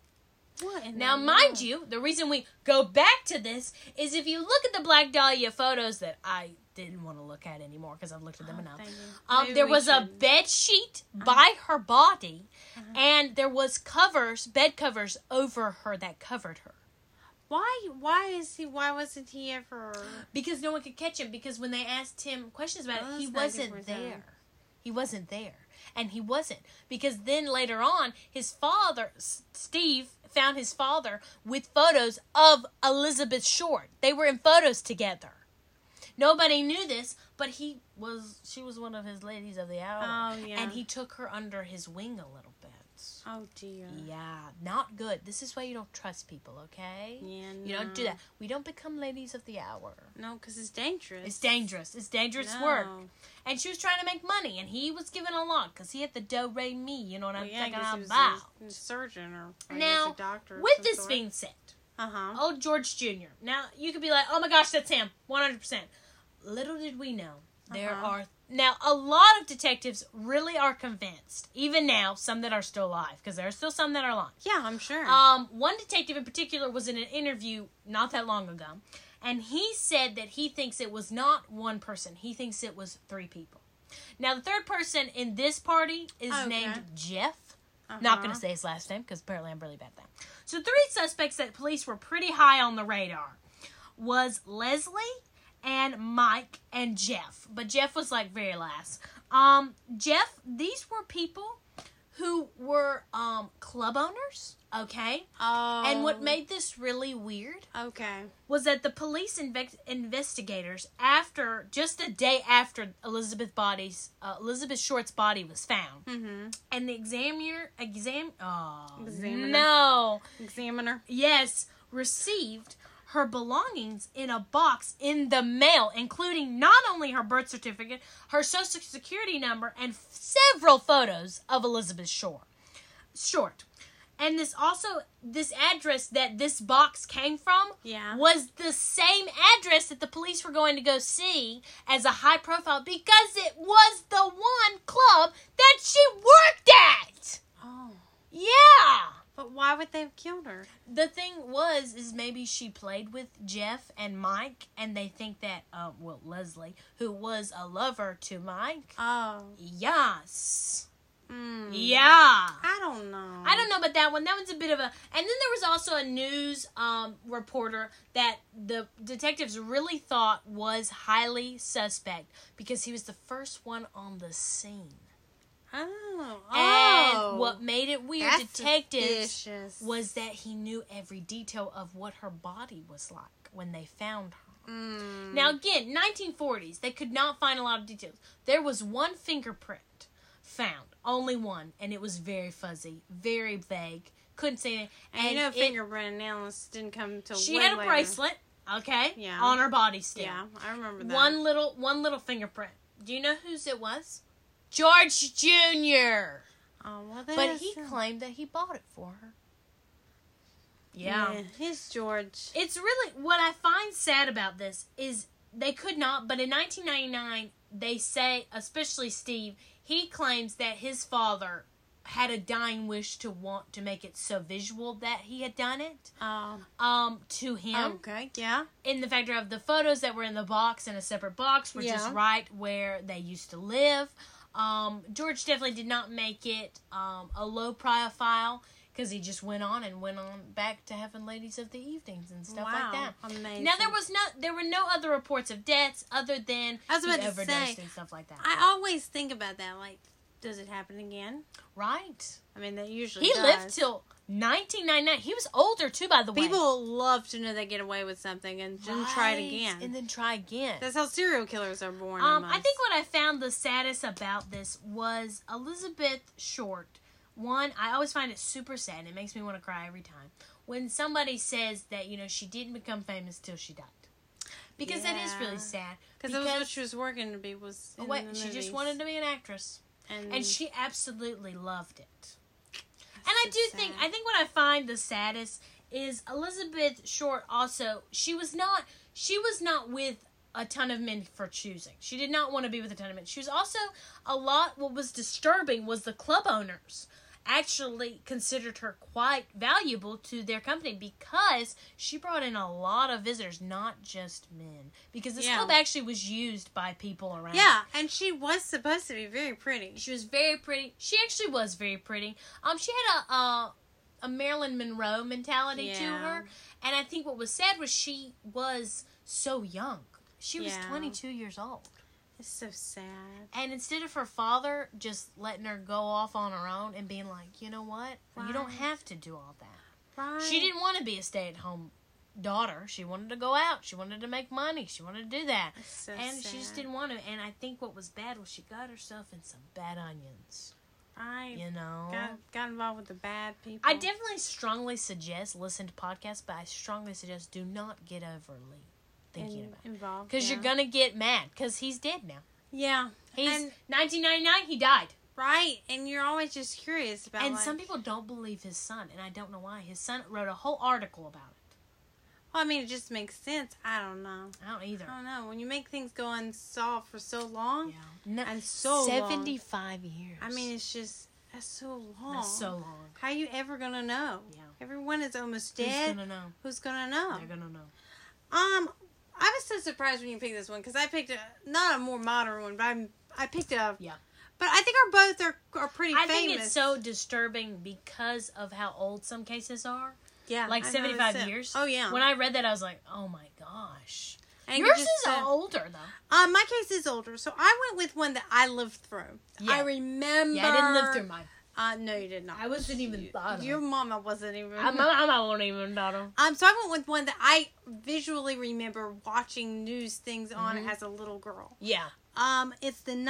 Now, mind you, the reason we go back to this is if you look at the Black Dahlia photos that I didn't want to look at anymore because I've looked at them enough. There was a bed sheet by her body, and there was bed covers over her that covered her. Why wasn't he ever? Because no one could catch him. Because when they asked him questions about it, he wasn't there. He wasn't there. And he wasn't. Because then later on, his father, Steve, found his father with photos of Elizabeth Short. They were in photos together. Nobody knew this, but she was one of his ladies of the hour. Oh, yeah. And he took her under his wing a little bit. Oh, dear. Yeah, not good. This is why you don't trust people, okay? Yeah, no. You don't do that. We don't become ladies of the hour. No, because it's dangerous. It's dangerous. It's dangerous work. And she was trying to make money, and he was giving a lot because he had the do-re-mi, you know what I'm talking about. He was a surgeon or now, a doctor. With this being said, old George Jr. Now, you could be like, oh my gosh, that's him, 100%. Little did we know, there are... Now, a lot of detectives really are convinced, even now, some that are still alive, because there are still some that are alive. Yeah, I'm sure. One detective in particular was in an interview not that long ago, and he said that he thinks it was not one person. He thinks it was 3 people. Now, the third person in this party is named Jeff. Not going to say his last name, because apparently I'm really bad at that. So, 3 suspects that police were pretty high on the radar was Leslie, and Mike, and Jeff. But Jeff was, like, very last. Jeff, these were people who were, club owners, okay? Oh. And what made this really weird was that the police investigators, just a day after Elizabeth Short's body was found, and the examiner, yes, received her belongings in a box in the mail, including not only her birth certificate, her social security number, and several photos of Elizabeth Short. And this address that this box came from was the same address that the police were going to go see as a high profile because it was the one club that she worked at. Oh. Yeah. But why would they have killed her? The thing is maybe she played with Jeff and Mike, and they think that, Leslie, who was a lover to Mike. Oh. Yes. Yeah. I don't know about that one. That one's a bit of a... And then there was also a news reporter that the detectives really thought was highly suspect because he was the first one on the scene. And what made it weird, detectives, was that he knew every detail of what her body was like when they found her. Now, again, 1940s, they could not find a lot of details. There was one fingerprint found, only one, and it was very fuzzy, very vague. Couldn't say anything. And fingerprint analysis didn't come until she had a bracelet, on her body still. Yeah, I remember that. One little fingerprint. Do you know whose it was? George Jr. Oh, well, but he claimed that he bought it for her. Yeah. He's George. It's really, what I find sad about this is they could not, but in 1999, they say, especially Steve, he claims that his father had a dying wish to want to make it so visual that he had done it. To him. Okay, yeah. In the factor of the photos that were in the box in a separate box were just right where they used to live. George definitely did not make it a low profile because he just went on back to having ladies of the evenings and stuff like that. Amazing. Now there were no other reports of deaths other than the overdose and stuff like that. I always think about that. Like, does it happen again? Right. I mean, that usually does. He lived till 1999. He was older too, by the way. People love to know they get away with something and then try it again. And then try again. That's how serial killers are born. I think what I found the saddest about this was Elizabeth Short. One, I always find it super sad. It makes me want to cry every time. When somebody says that, she didn't become famous till she died. Because that is really sad. Because that was what she was working to be, was in the movies. She just wanted to be an actress. And she absolutely loved it. And I think what I find the saddest is Elizabeth Short also, she was not with a ton of men for choosing. She did not want to be with a ton of men. She was also what was disturbing was the club owners actually considered her quite valuable to their company because she brought in a lot of visitors, not just men. Because this club actually was used by people around. Yeah, and she was supposed to be very pretty. She was very pretty. She actually was very pretty. She had a Marilyn Monroe mentality to her. And I think what was sad was she was so young. She was 22 years old. It's so sad. And instead of her father just letting her go off on her own and being like, you know what? Right. You don't have to do all that. Right. She didn't want to be a stay-at-home daughter. She wanted to go out. She wanted to make money. She wanted to do that. So and sad. She just didn't want to. And I think what was bad was she got herself in some bad onions. Right. You know? Got involved with the bad people. I definitely strongly suggest listen to podcasts, but I strongly suggest do not get overly thinking about it. Involved. Because you're going to get mad. Because he's dead now. Yeah. He's 1999, he died. Right. And you're always just curious about And some people don't believe his son, and I don't know why. His son wrote a whole article about it. Well, I mean, it just makes sense. I don't know. I don't either. I don't know. When you make things go unsolved for so long, and 75 years. I mean, it's just, that's so long. That's so long. How are you ever going to know? Yeah. Everyone is almost dead. Who's going to know? Who's going to know? They're going to know. I was so surprised when you picked this one, because I picked not a more modern one, but I picked a... Yeah. But I think our both are pretty famous. I think it's so disturbing because of how old some cases are. Yeah. Like 75 years. Oh, yeah. When I read that, I was like, oh my gosh. And yours is older, though. My case is older, so I went with one that I lived through. Yeah. I remember... Yeah, I didn't live through mine. No, you did not. I wasn't even thought of. Your mama wasn't even... My mama wasn't even thought of. So I went with one that I visually remember watching news things on as a little girl. Yeah. It's the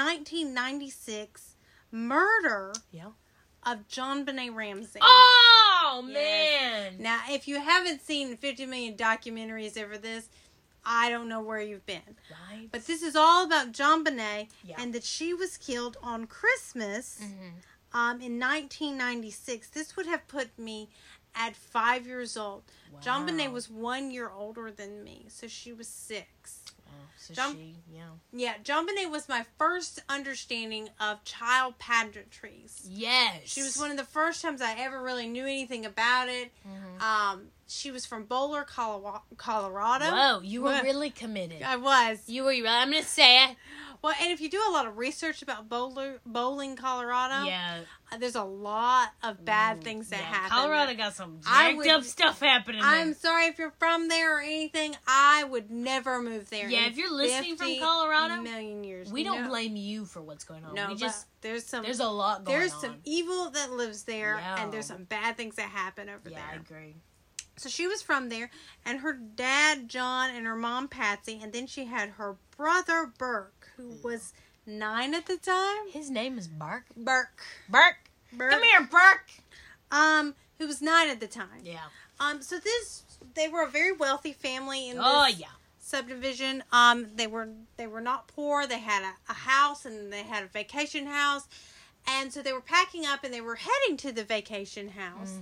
1996 murder Yeah. of JonBenet Ramsey. Oh, man. Now, if you haven't seen 50 million documentaries over this, I don't know where you've been. Right. But this is all about JonBenet and that she was killed on Christmas in 1996. This would have put me at 5 years old. Wow. JonBenet was 1 year older than me, so she was 6. So Yeah, JonBenet was my first understanding of child pageantries. Yes. She was one of the first times I ever really knew anything about it. She was from Boulder, Colorado. Whoa, you were really committed. I was. You were really, I'm going to say it. Well, and if you do a lot of research about Bowling, Colorado, there's a lot of bad things that happen. Colorado got some jacked up stuff happening there. I'm sorry if you're from there or anything. I would never move there. Yeah, if you're listening from Colorado, million years. We don't blame you for what's going on. No, we just there's a lot going on. There's some evil that lives there, and there's some bad things that happen over there. Yeah, I agree. So she was from there, and her dad, John, and her mom, Patsy, and then she had her brother, Burke, who was 9 at the time. His name is Burke? Burke. Come here, Burke. Who was 9 at the time. Yeah. So they were a very wealthy family in this subdivision. They were not poor. They had a house, and they had a vacation house. And so they were packing up, and they were heading to the vacation house.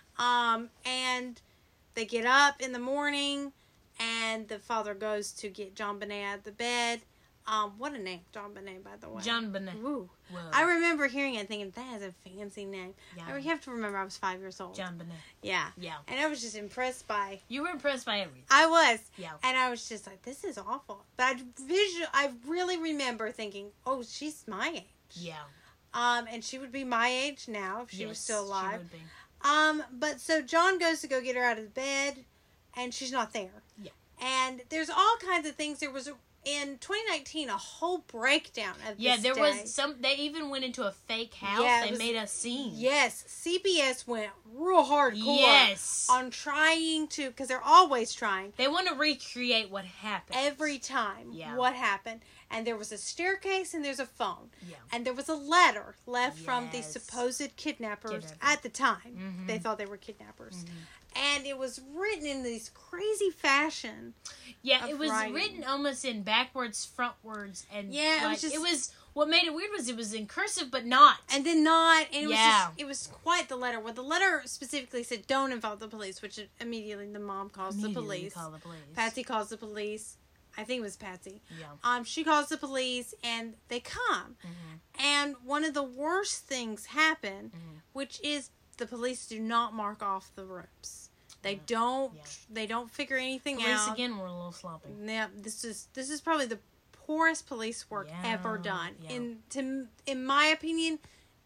And they get up in the morning, and the father goes to get JonBenet out of the bed. What a name, JonBenet, by the way. JonBenet. Ooh. I remember hearing it thinking, that is a fancy name. Yeah. You have to remember I was 5 years old. JonBenet. Yeah. And I was just impressed by... You were impressed by everything. I was. Yeah. And I was just like, this is awful. But I really remember thinking, oh, she's my age. Yeah. And she would be my age now if she was still alive. She would be. But so John goes to go get her out of the bed, and she's not there. Yeah. And there's all kinds of things. There was, in 2019, a whole breakdown of this there day. was some, they even went into a fake house. They made a scene. Yes. CBS went real hardcore. Yes. On trying to, because they're always trying. They want to recreate what happened. Every time. Yeah. What happened. And there was a staircase and there's a phone. Yeah. And there was a letter left from the supposed kidnappers at the time. They thought they were kidnappers. And it was written in this crazy fashion. Yeah, it was written almost in backwards, frontwards, and it was what made it weird was it was in cursive but not. And then not, and it was quite the letter. Well, the letter specifically said, don't involve the police, which immediately the mom calls the police. Patsy calls the police. I think it was Patsy. Yeah. She calls the police, and they come. And one of the worst things happen, which is the police do not mark off the rooms. They don't. They don't figure anything out. Police again were a little sloppy. Yeah, this is probably the poorest police work ever done. In my opinion,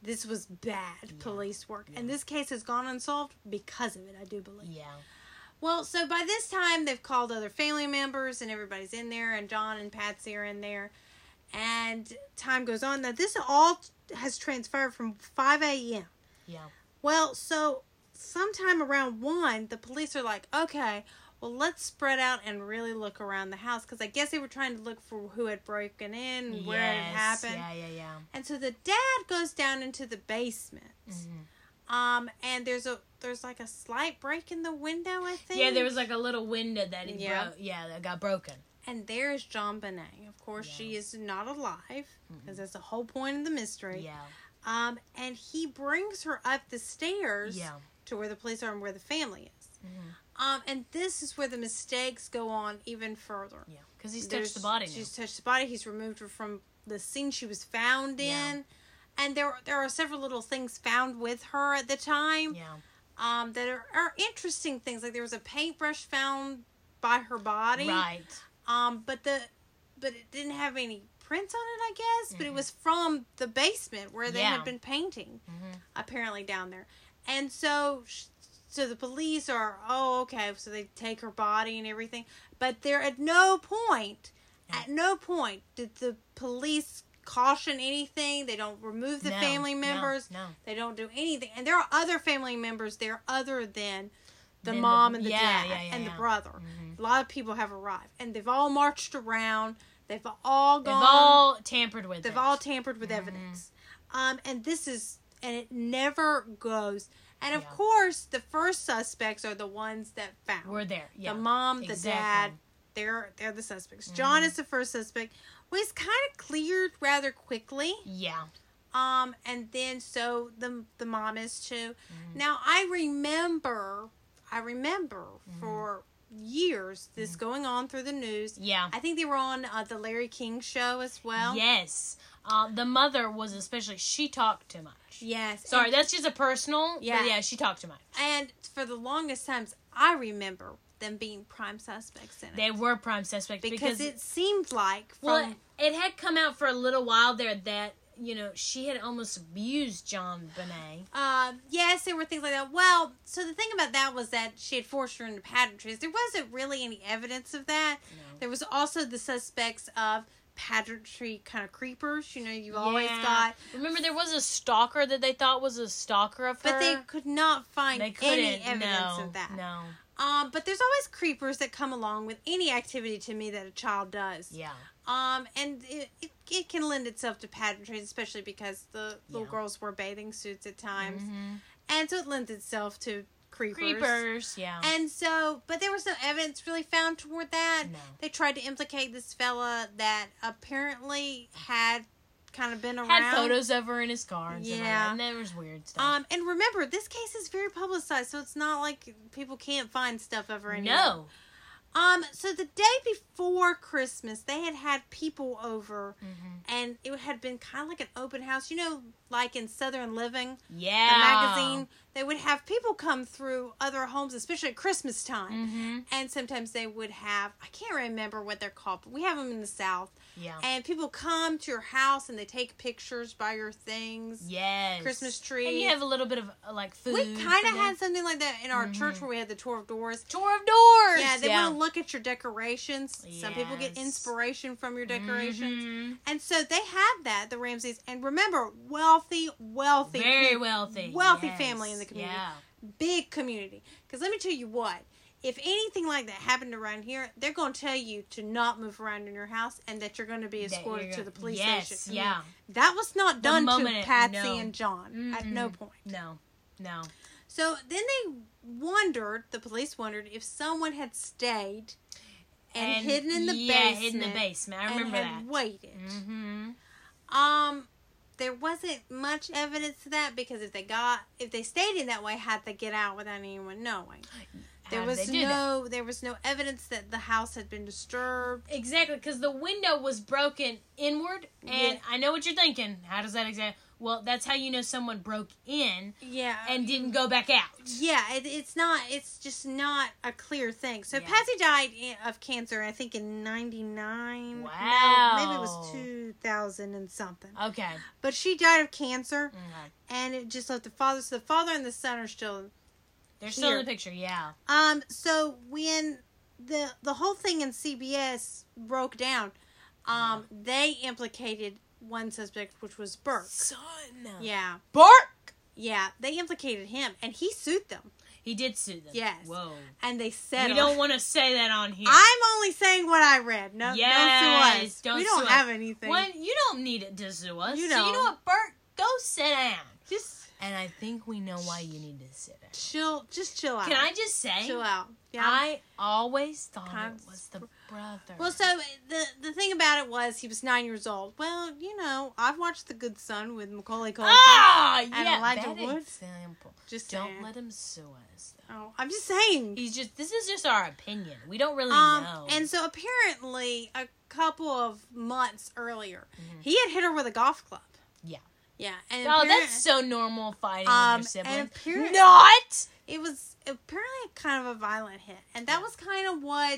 this was bad police work. And this case has gone unsolved because of it, I do believe. Yeah. Well, so by this time, they've called other family members, and everybody's in there, and John and Patsy are in there. And time goes on. Now, this all has transpired from 5 a.m. Yeah. Well, so sometime around 1, the police are like, okay, well, let's spread out and really look around the house. Because I guess they were trying to look for who had broken in and where it had happened. Yeah. And so the dad goes down into the basement. Mm-hmm. And there's like a slight break in the window, I think. Yeah, there was like a little window that that got broken. And there's John Bonet. Of course, she is not alive, because that's the whole point of the mystery. Yeah. And he brings her up the stairs to where the police are and where the family is. Mm-hmm. And this is where the mistakes go on even further. Yeah, because he's touched the body now. She's touched the body. He's removed her from the scene she was found in. And there are several little things found with her at the time. Yeah. That are interesting things. Like there was a paintbrush found by her body. Right. But it didn't have any prints on it, I guess. But it was from the basement where they had been painting, apparently down there. And so the police are, okay, so they take her body and everything. But they're at no point did the police caution anything. They don't remove the family members. No. They don't do anything. And there are other family members there other than the mom and the dad and the brother. Mm-hmm. A lot of people have arrived. And they've all marched around. They've all gone. They've all tampered with evidence. And it never goes. And of course, the first suspects are the ones that found. We're there. Yeah. The mom, the dad, they're the suspects. John is the first suspect. Well, he's kind of cleared rather quickly. Yeah. And then so the mom is too. Now I remember for years this going on through the news. Yeah. I think they were on the Larry King show as well. Yes. The mother was especially, she talked too much. Yes. Sorry, that's just a personal. Yeah. But yeah, she talked too much. And for the longest times, I remember them being prime suspects in it. They were prime suspects because it seemed like it had come out for a little while there that, she had almost abused John Bonet. Yes, there were things like that. Well, so the thing about that was that she had forced her into pageantries. There wasn't really any evidence of that. No. There was also the suspects of pageantry kind of creepers. You always got. Remember, there was a stalker that they thought was a stalker of her. But they could not find any evidence of that. No. But there's always creepers that come along with any activity to me that a child does. Yeah. And it can lend itself to pageantries, especially because the little girls wear bathing suits at times. Mm-hmm. And so it lends itself to creepers. Yeah. And so, but there was no evidence really found toward that. No. They tried to implicate this fella that apparently had kind of been around. Had photos of her in his car and stuff like that. And there was weird stuff. And remember, this case is very publicized, so it's not like people can't find stuff of her anymore. No. So the day before Christmas, they had people over, and it had been kind of like an open house. Like in Southern Living, the magazine, they would have people come through other homes, especially at Christmas time. Mm-hmm. And sometimes they would have, I can't remember what they're called, but we have them in the South. Yeah. And people come to your house and they take pictures by your things. Yes. Christmas tree. And you have a little bit of food. We kind of had something like that in our church where we had the tour of doors. Tour of doors. Yeah, they want to look at your decorations. Yes. Some people get inspiration from your decorations. Mm-hmm. And so they had that, the Ramseys. And remember, wealthy. Very wealthy. Wealthy family in the community. Yeah. Big community. Because let me tell you what. If anything like that happened around here, they're going to tell you to not move around in your house and that you're going to be escorted to the police station. Yeah. That was not done to Patsy and John at no point. No. So then the police wondered if someone had stayed and hidden in the basement. Yeah, hidden in the basement. I remember that. And waited. Mm-hmm. There wasn't much evidence of that because if they stayed in that way, how'd they get out without anyone knowing? There was no evidence that the house had been disturbed. Exactly, because the window was broken inward, and I know what you're thinking. How does that exactly? well, that's how you know someone broke in Yeah. and didn't go back out. Yeah, it's just not a clear thing. So Yeah. Patsy died of cancer, I think, in 99. Wow. No, maybe it was 2000 and something. Okay. But she died of cancer, Okay. and it just left the father. So the father and the son are still... They're still in the picture, yeah. So when the whole thing in CBS broke down, they implicated one suspect, which was Burke. Son. Yeah. Burke! Yeah, they implicated him, and he sued them. He did sue them. Yes. Whoa. And they settled. We don't want to say that on here. I'm only saying what I read. No, Yes, don't sue us. don't We sue don't us. have anything. When you don't need it to sue us. You So you don't. know what, Burke? Go sit down. Just And I think we know why you need to sit down. chill out. Can I just say? Chill out. Yeah. I always thought Kind it was the brother. Well, so the thing about it was he was 9 years old. Well, I've watched The Good Son with Macaulay Culkin. yeah, Elijah bad Wood. example. Just Don't saying. let him sue us. Though. Oh, I'm just saying. This is just our opinion. We don't really know. And so apparently a couple of months earlier, he had hit her with a golf club. Yeah. Yeah. And Oh, that's so normal fighting with your siblings. and apparently- Not! It was apparently kind of a violent hit. And that was kind of what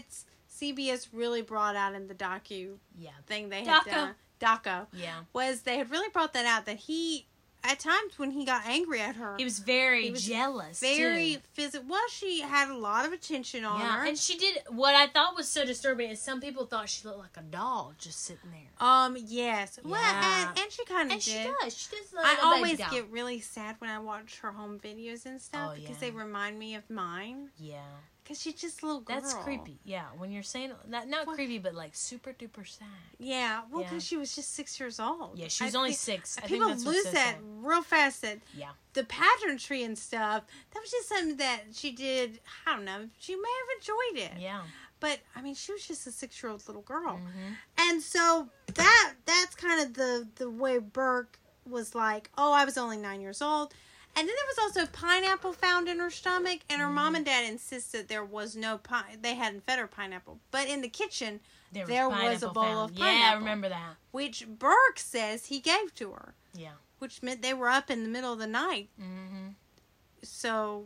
CBS really brought out in the docu thing they had done. Doco. Yeah. Was they had really brought that out that he, at times when he got angry at her, He was very jealous, very too. physical. Well, she had a lot of attention on her. And she did, what I thought was so disturbing is some people thought she looked like a doll just sitting there. Yes. Well, Yeah. and she kind of And did. she does. She does look I like a always baby doll. get really sad when I watch her home videos and stuff because yeah. they remind me of mine. Yeah. Because she's just a little girl. That's creepy. Yeah. When you're saying, not creepy, but like super duper sad. Yeah. Well, Yeah. because she was just 6 years old. Yeah, she was only 6. I think People that's what's lose so that sad. real fast. That Yeah. the pageantry and stuff, that was just something that she did. I don't know. She may have enjoyed it. Yeah. But I mean, she was just a 6-year-old little girl, Mm-hmm. and so that's kind of the way Burke was like. Oh, I was only 9 years old, and then there was also pineapple found in her stomach, and her mom and dad insisted there was no They hadn't fed her pineapple, but in the kitchen there was a bowl of pineapple. Yeah, I remember that. Which Burke says he gave to her. Yeah. Which meant they were up in the middle of the night. Mm-hmm. So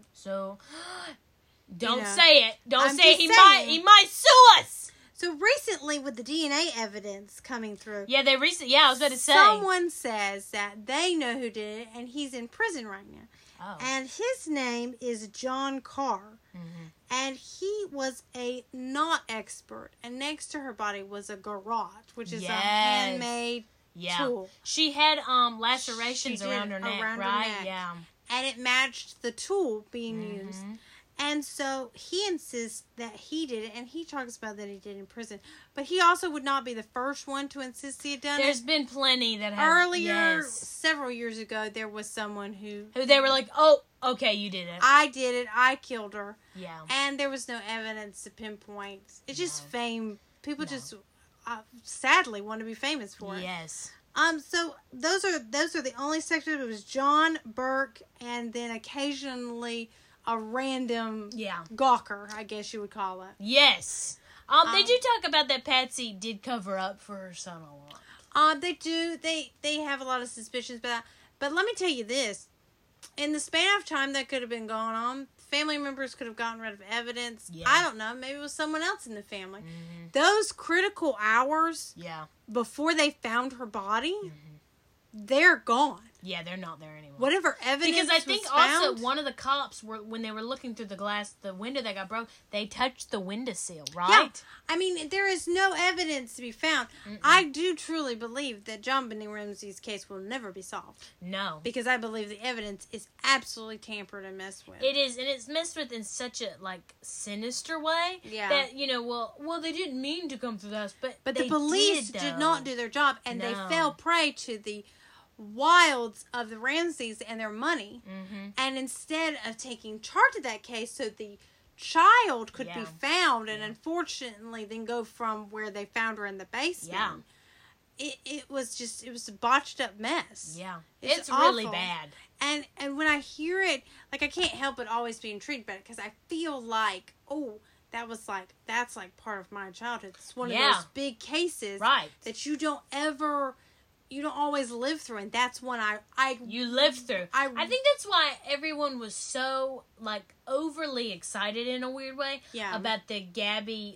don't say it. Don't I'm say it. just saying. He might sue us. So recently, with the DNA evidence coming through, Yeah, I was about to say. someone says that they know who did it, and he's in prison right now. Oh. And his name is John Carr. Mm-hmm. And he was a knot expert. And next to her body was a garrote, which is a handmade tool. She had lacerations She did around her neck, around her right? neck. Yeah. And it matched the tool being Mm-hmm. used. And so he insists that he did it, and he talks about that he did in prison. But he also would not be the first one to insist he had done There's it. been plenty that have. Earlier, Yes. several years ago, there was someone who They were like, oh, okay, you did it. I did it, I killed her. Yeah. And there was no evidence to pinpoint. It's just fame. People No. just sadly want to be famous for it. Yes. So those are the only sectors. It was John, Burke, and then occasionally a random gawker, I guess you would call it. Yes. They do talk about that Patsy did cover up for her son a lot. They do. They have a lot of suspicions about that. But let me tell you this. In the span of time that could have been going on, family members could have gotten rid of evidence. Yeah. I don't know. Maybe it was someone else in the family. Mm-hmm. Those critical hours before they found her body, they're gone. Yeah, they're not there anymore. Whatever evidence Because I think was also found, one of the cops when they were looking through the window that got broke, they touched the windowsill, right? Yeah. I mean, there is no evidence to be found. I do truly believe that John Benny Ramsey's case will never be solved. No. Because I believe the evidence is absolutely tampered and messed with. It is, and it's messed with in such a sinister way that well they didn't mean to come through the house, but the police did not do their job, and they fell prey to the wilds of the Ramseys and their money. And instead of taking charge of that case so the child could be found and unfortunately then go from where they found her in the basement, it was a botched up mess. It's really awful. bad. And when I hear it, I can't help but always be intrigued by it, because I feel like, that's part of my childhood. It's one of those big cases that you don't ever always live through, and that's when you lived through. I think that's why everyone was so like overly excited in a weird way about the Gabby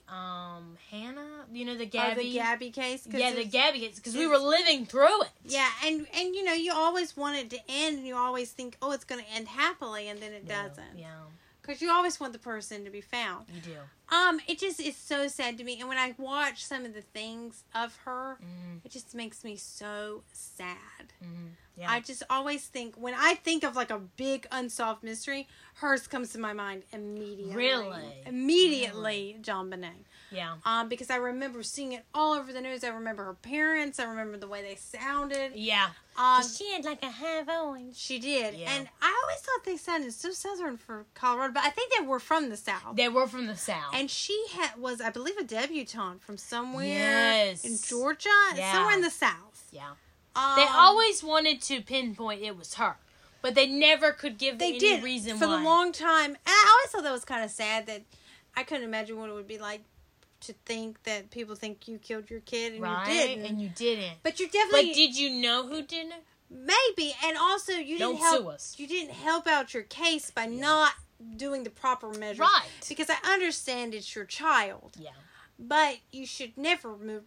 Hannah, the Gabby the Gabby case. The Gabby case, because we were living through it. Yeah, and you always want it to end, and you always think, oh, it's going to end happily, and then it doesn't. Yeah. Because you always want the person to be found. You do. It just is so sad to me. And when I watch some of the things of her, it just makes me so sad. Yeah. I just always think, when I think of like a big unsolved mystery, hers comes to my mind immediately. Really? Immediately, JonBenét. Yeah. Because I remember seeing it all over the news. I remember her parents. I remember the way they sounded. Yeah. She had like a half orange. She did. Yeah. And I always thought they sounded so southern for Colorado, but I think they were from the South. They were from the South. And she was, I believe, a debutante from somewhere in Georgia, somewhere in the South. Yeah. They always wanted to pinpoint it was her, but they never could give any reason why. For a long time. And I always thought that was kind of sad, that I couldn't imagine what it would be like to think that people think you killed your kid and you didn't. And you didn't. But you definitely... But did you know who did it? Maybe. And also, you didn't help... sue us. You didn't help out your case by not doing the proper measures. Right. Because I understand it's your child. Yeah. But you should never remove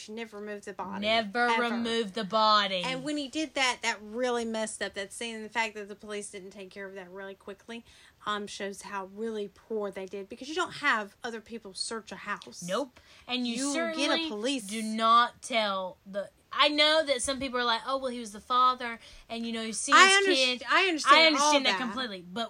the body. Never remove the body. And when he did that, that really messed up that scene. And the fact that the police didn't take care of that really quickly shows how really poor they did. Because you don't have other people search a house. Nope. And you certainly get a police. Do not tell the... I know that some people are like, oh, well, he was the father, and, he's seen his kid. I understand that completely. But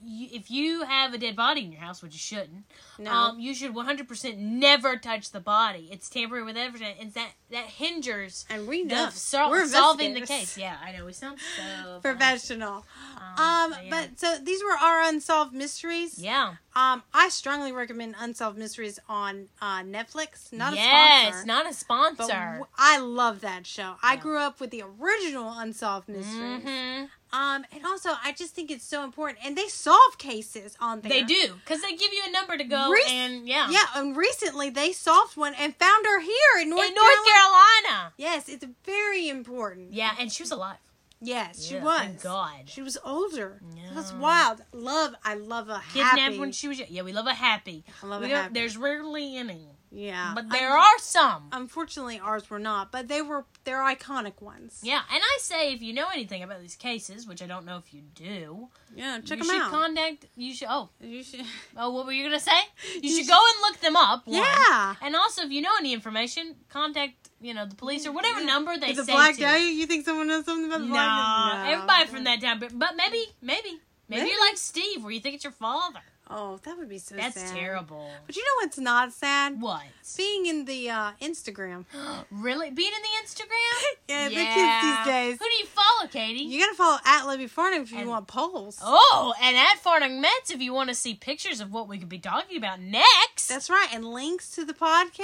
if you have a dead body in your house, which you shouldn't, you should 100% never touch the body. It's tampering with evidence, and that hinders and we know. Solving the case. Yeah, I know. We sound so professional. But so these were our unsolved mysteries. Yeah. I strongly recommend Unsolved Mysteries on Netflix. Not a sponsor. Yes, not a sponsor. But I love that show. I grew up with the original Unsolved Mysteries. Mm-hmm. And also, I just think it's so important. And they solve cases on there. They do. Because they give you a number to go Yeah, and recently they solved one and found her here in North Carolina. Yes, it's very important. Yeah, and she was alive. Yes, she was. Thank God. She was older. Yeah. It was wild. I love a happy. Kidnapped when she was young. Yeah, we love a happy. I love a happy. There's rarely any. Yeah. But there are some. Unfortunately, ours were not. But they're iconic ones. Yeah, and I say, if you know anything about these cases, which I don't know if you do. Yeah, check them out. You should. Oh, what were you going to say? You should go and look them up. Yeah. And also, if you know any information, contact, the police or whatever number they say. The Black Dahlia? You think someone knows something about the Black Dahlia? No. Everybody from that time. But maybe you're like Steve, where you think it's your father. Oh, that would be so sad. That's terrible. But you know what's not sad? What? Being in the Instagram. Really? Being in the Instagram? Yeah, the kids these days. Who do you follow, Katie? You gotta follow @Libby Farnham if you want polls. Oh, and @Farnham Mets if you want to see pictures of what we could be talking about next. That's right, and links to the podcast.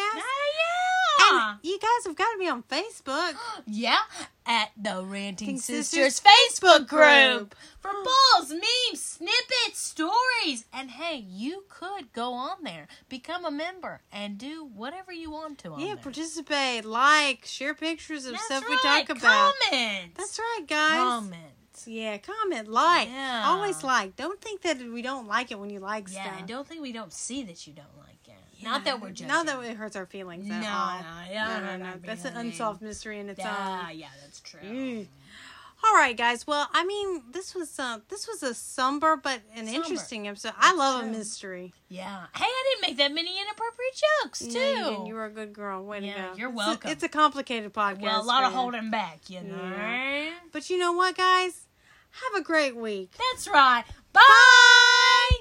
Yeah. And you guys have got to be on Facebook. Yeah, at the Ranting Sisters Facebook group. For polls, memes, snippets, stories. And hey, you could go on there, become a member, and do whatever you want to on there. Yeah, participate, share pictures of stuff we talk about. Comment. That's right, guys. Comment. Yeah, comment, like. Yeah. Always like. Don't think that we don't like it when you like stuff. Yeah, and don't think we don't see that you don't like it. Yeah. Not that we're judging. Not that it hurts our feelings at all. No. That's an unsolved mystery in its own. Yeah, that's true. All right, guys. Well, I mean, this was a somber but an interesting episode. I love a mystery. Yeah. Hey, I didn't make that many inappropriate jokes, too. No, you didn't. You were a good girl. Way to go. You're welcome. It's a complicated podcast. Well, a lot of holding back, you know. Yeah. But you know what, guys? Have a great week. That's right. Bye! Bye!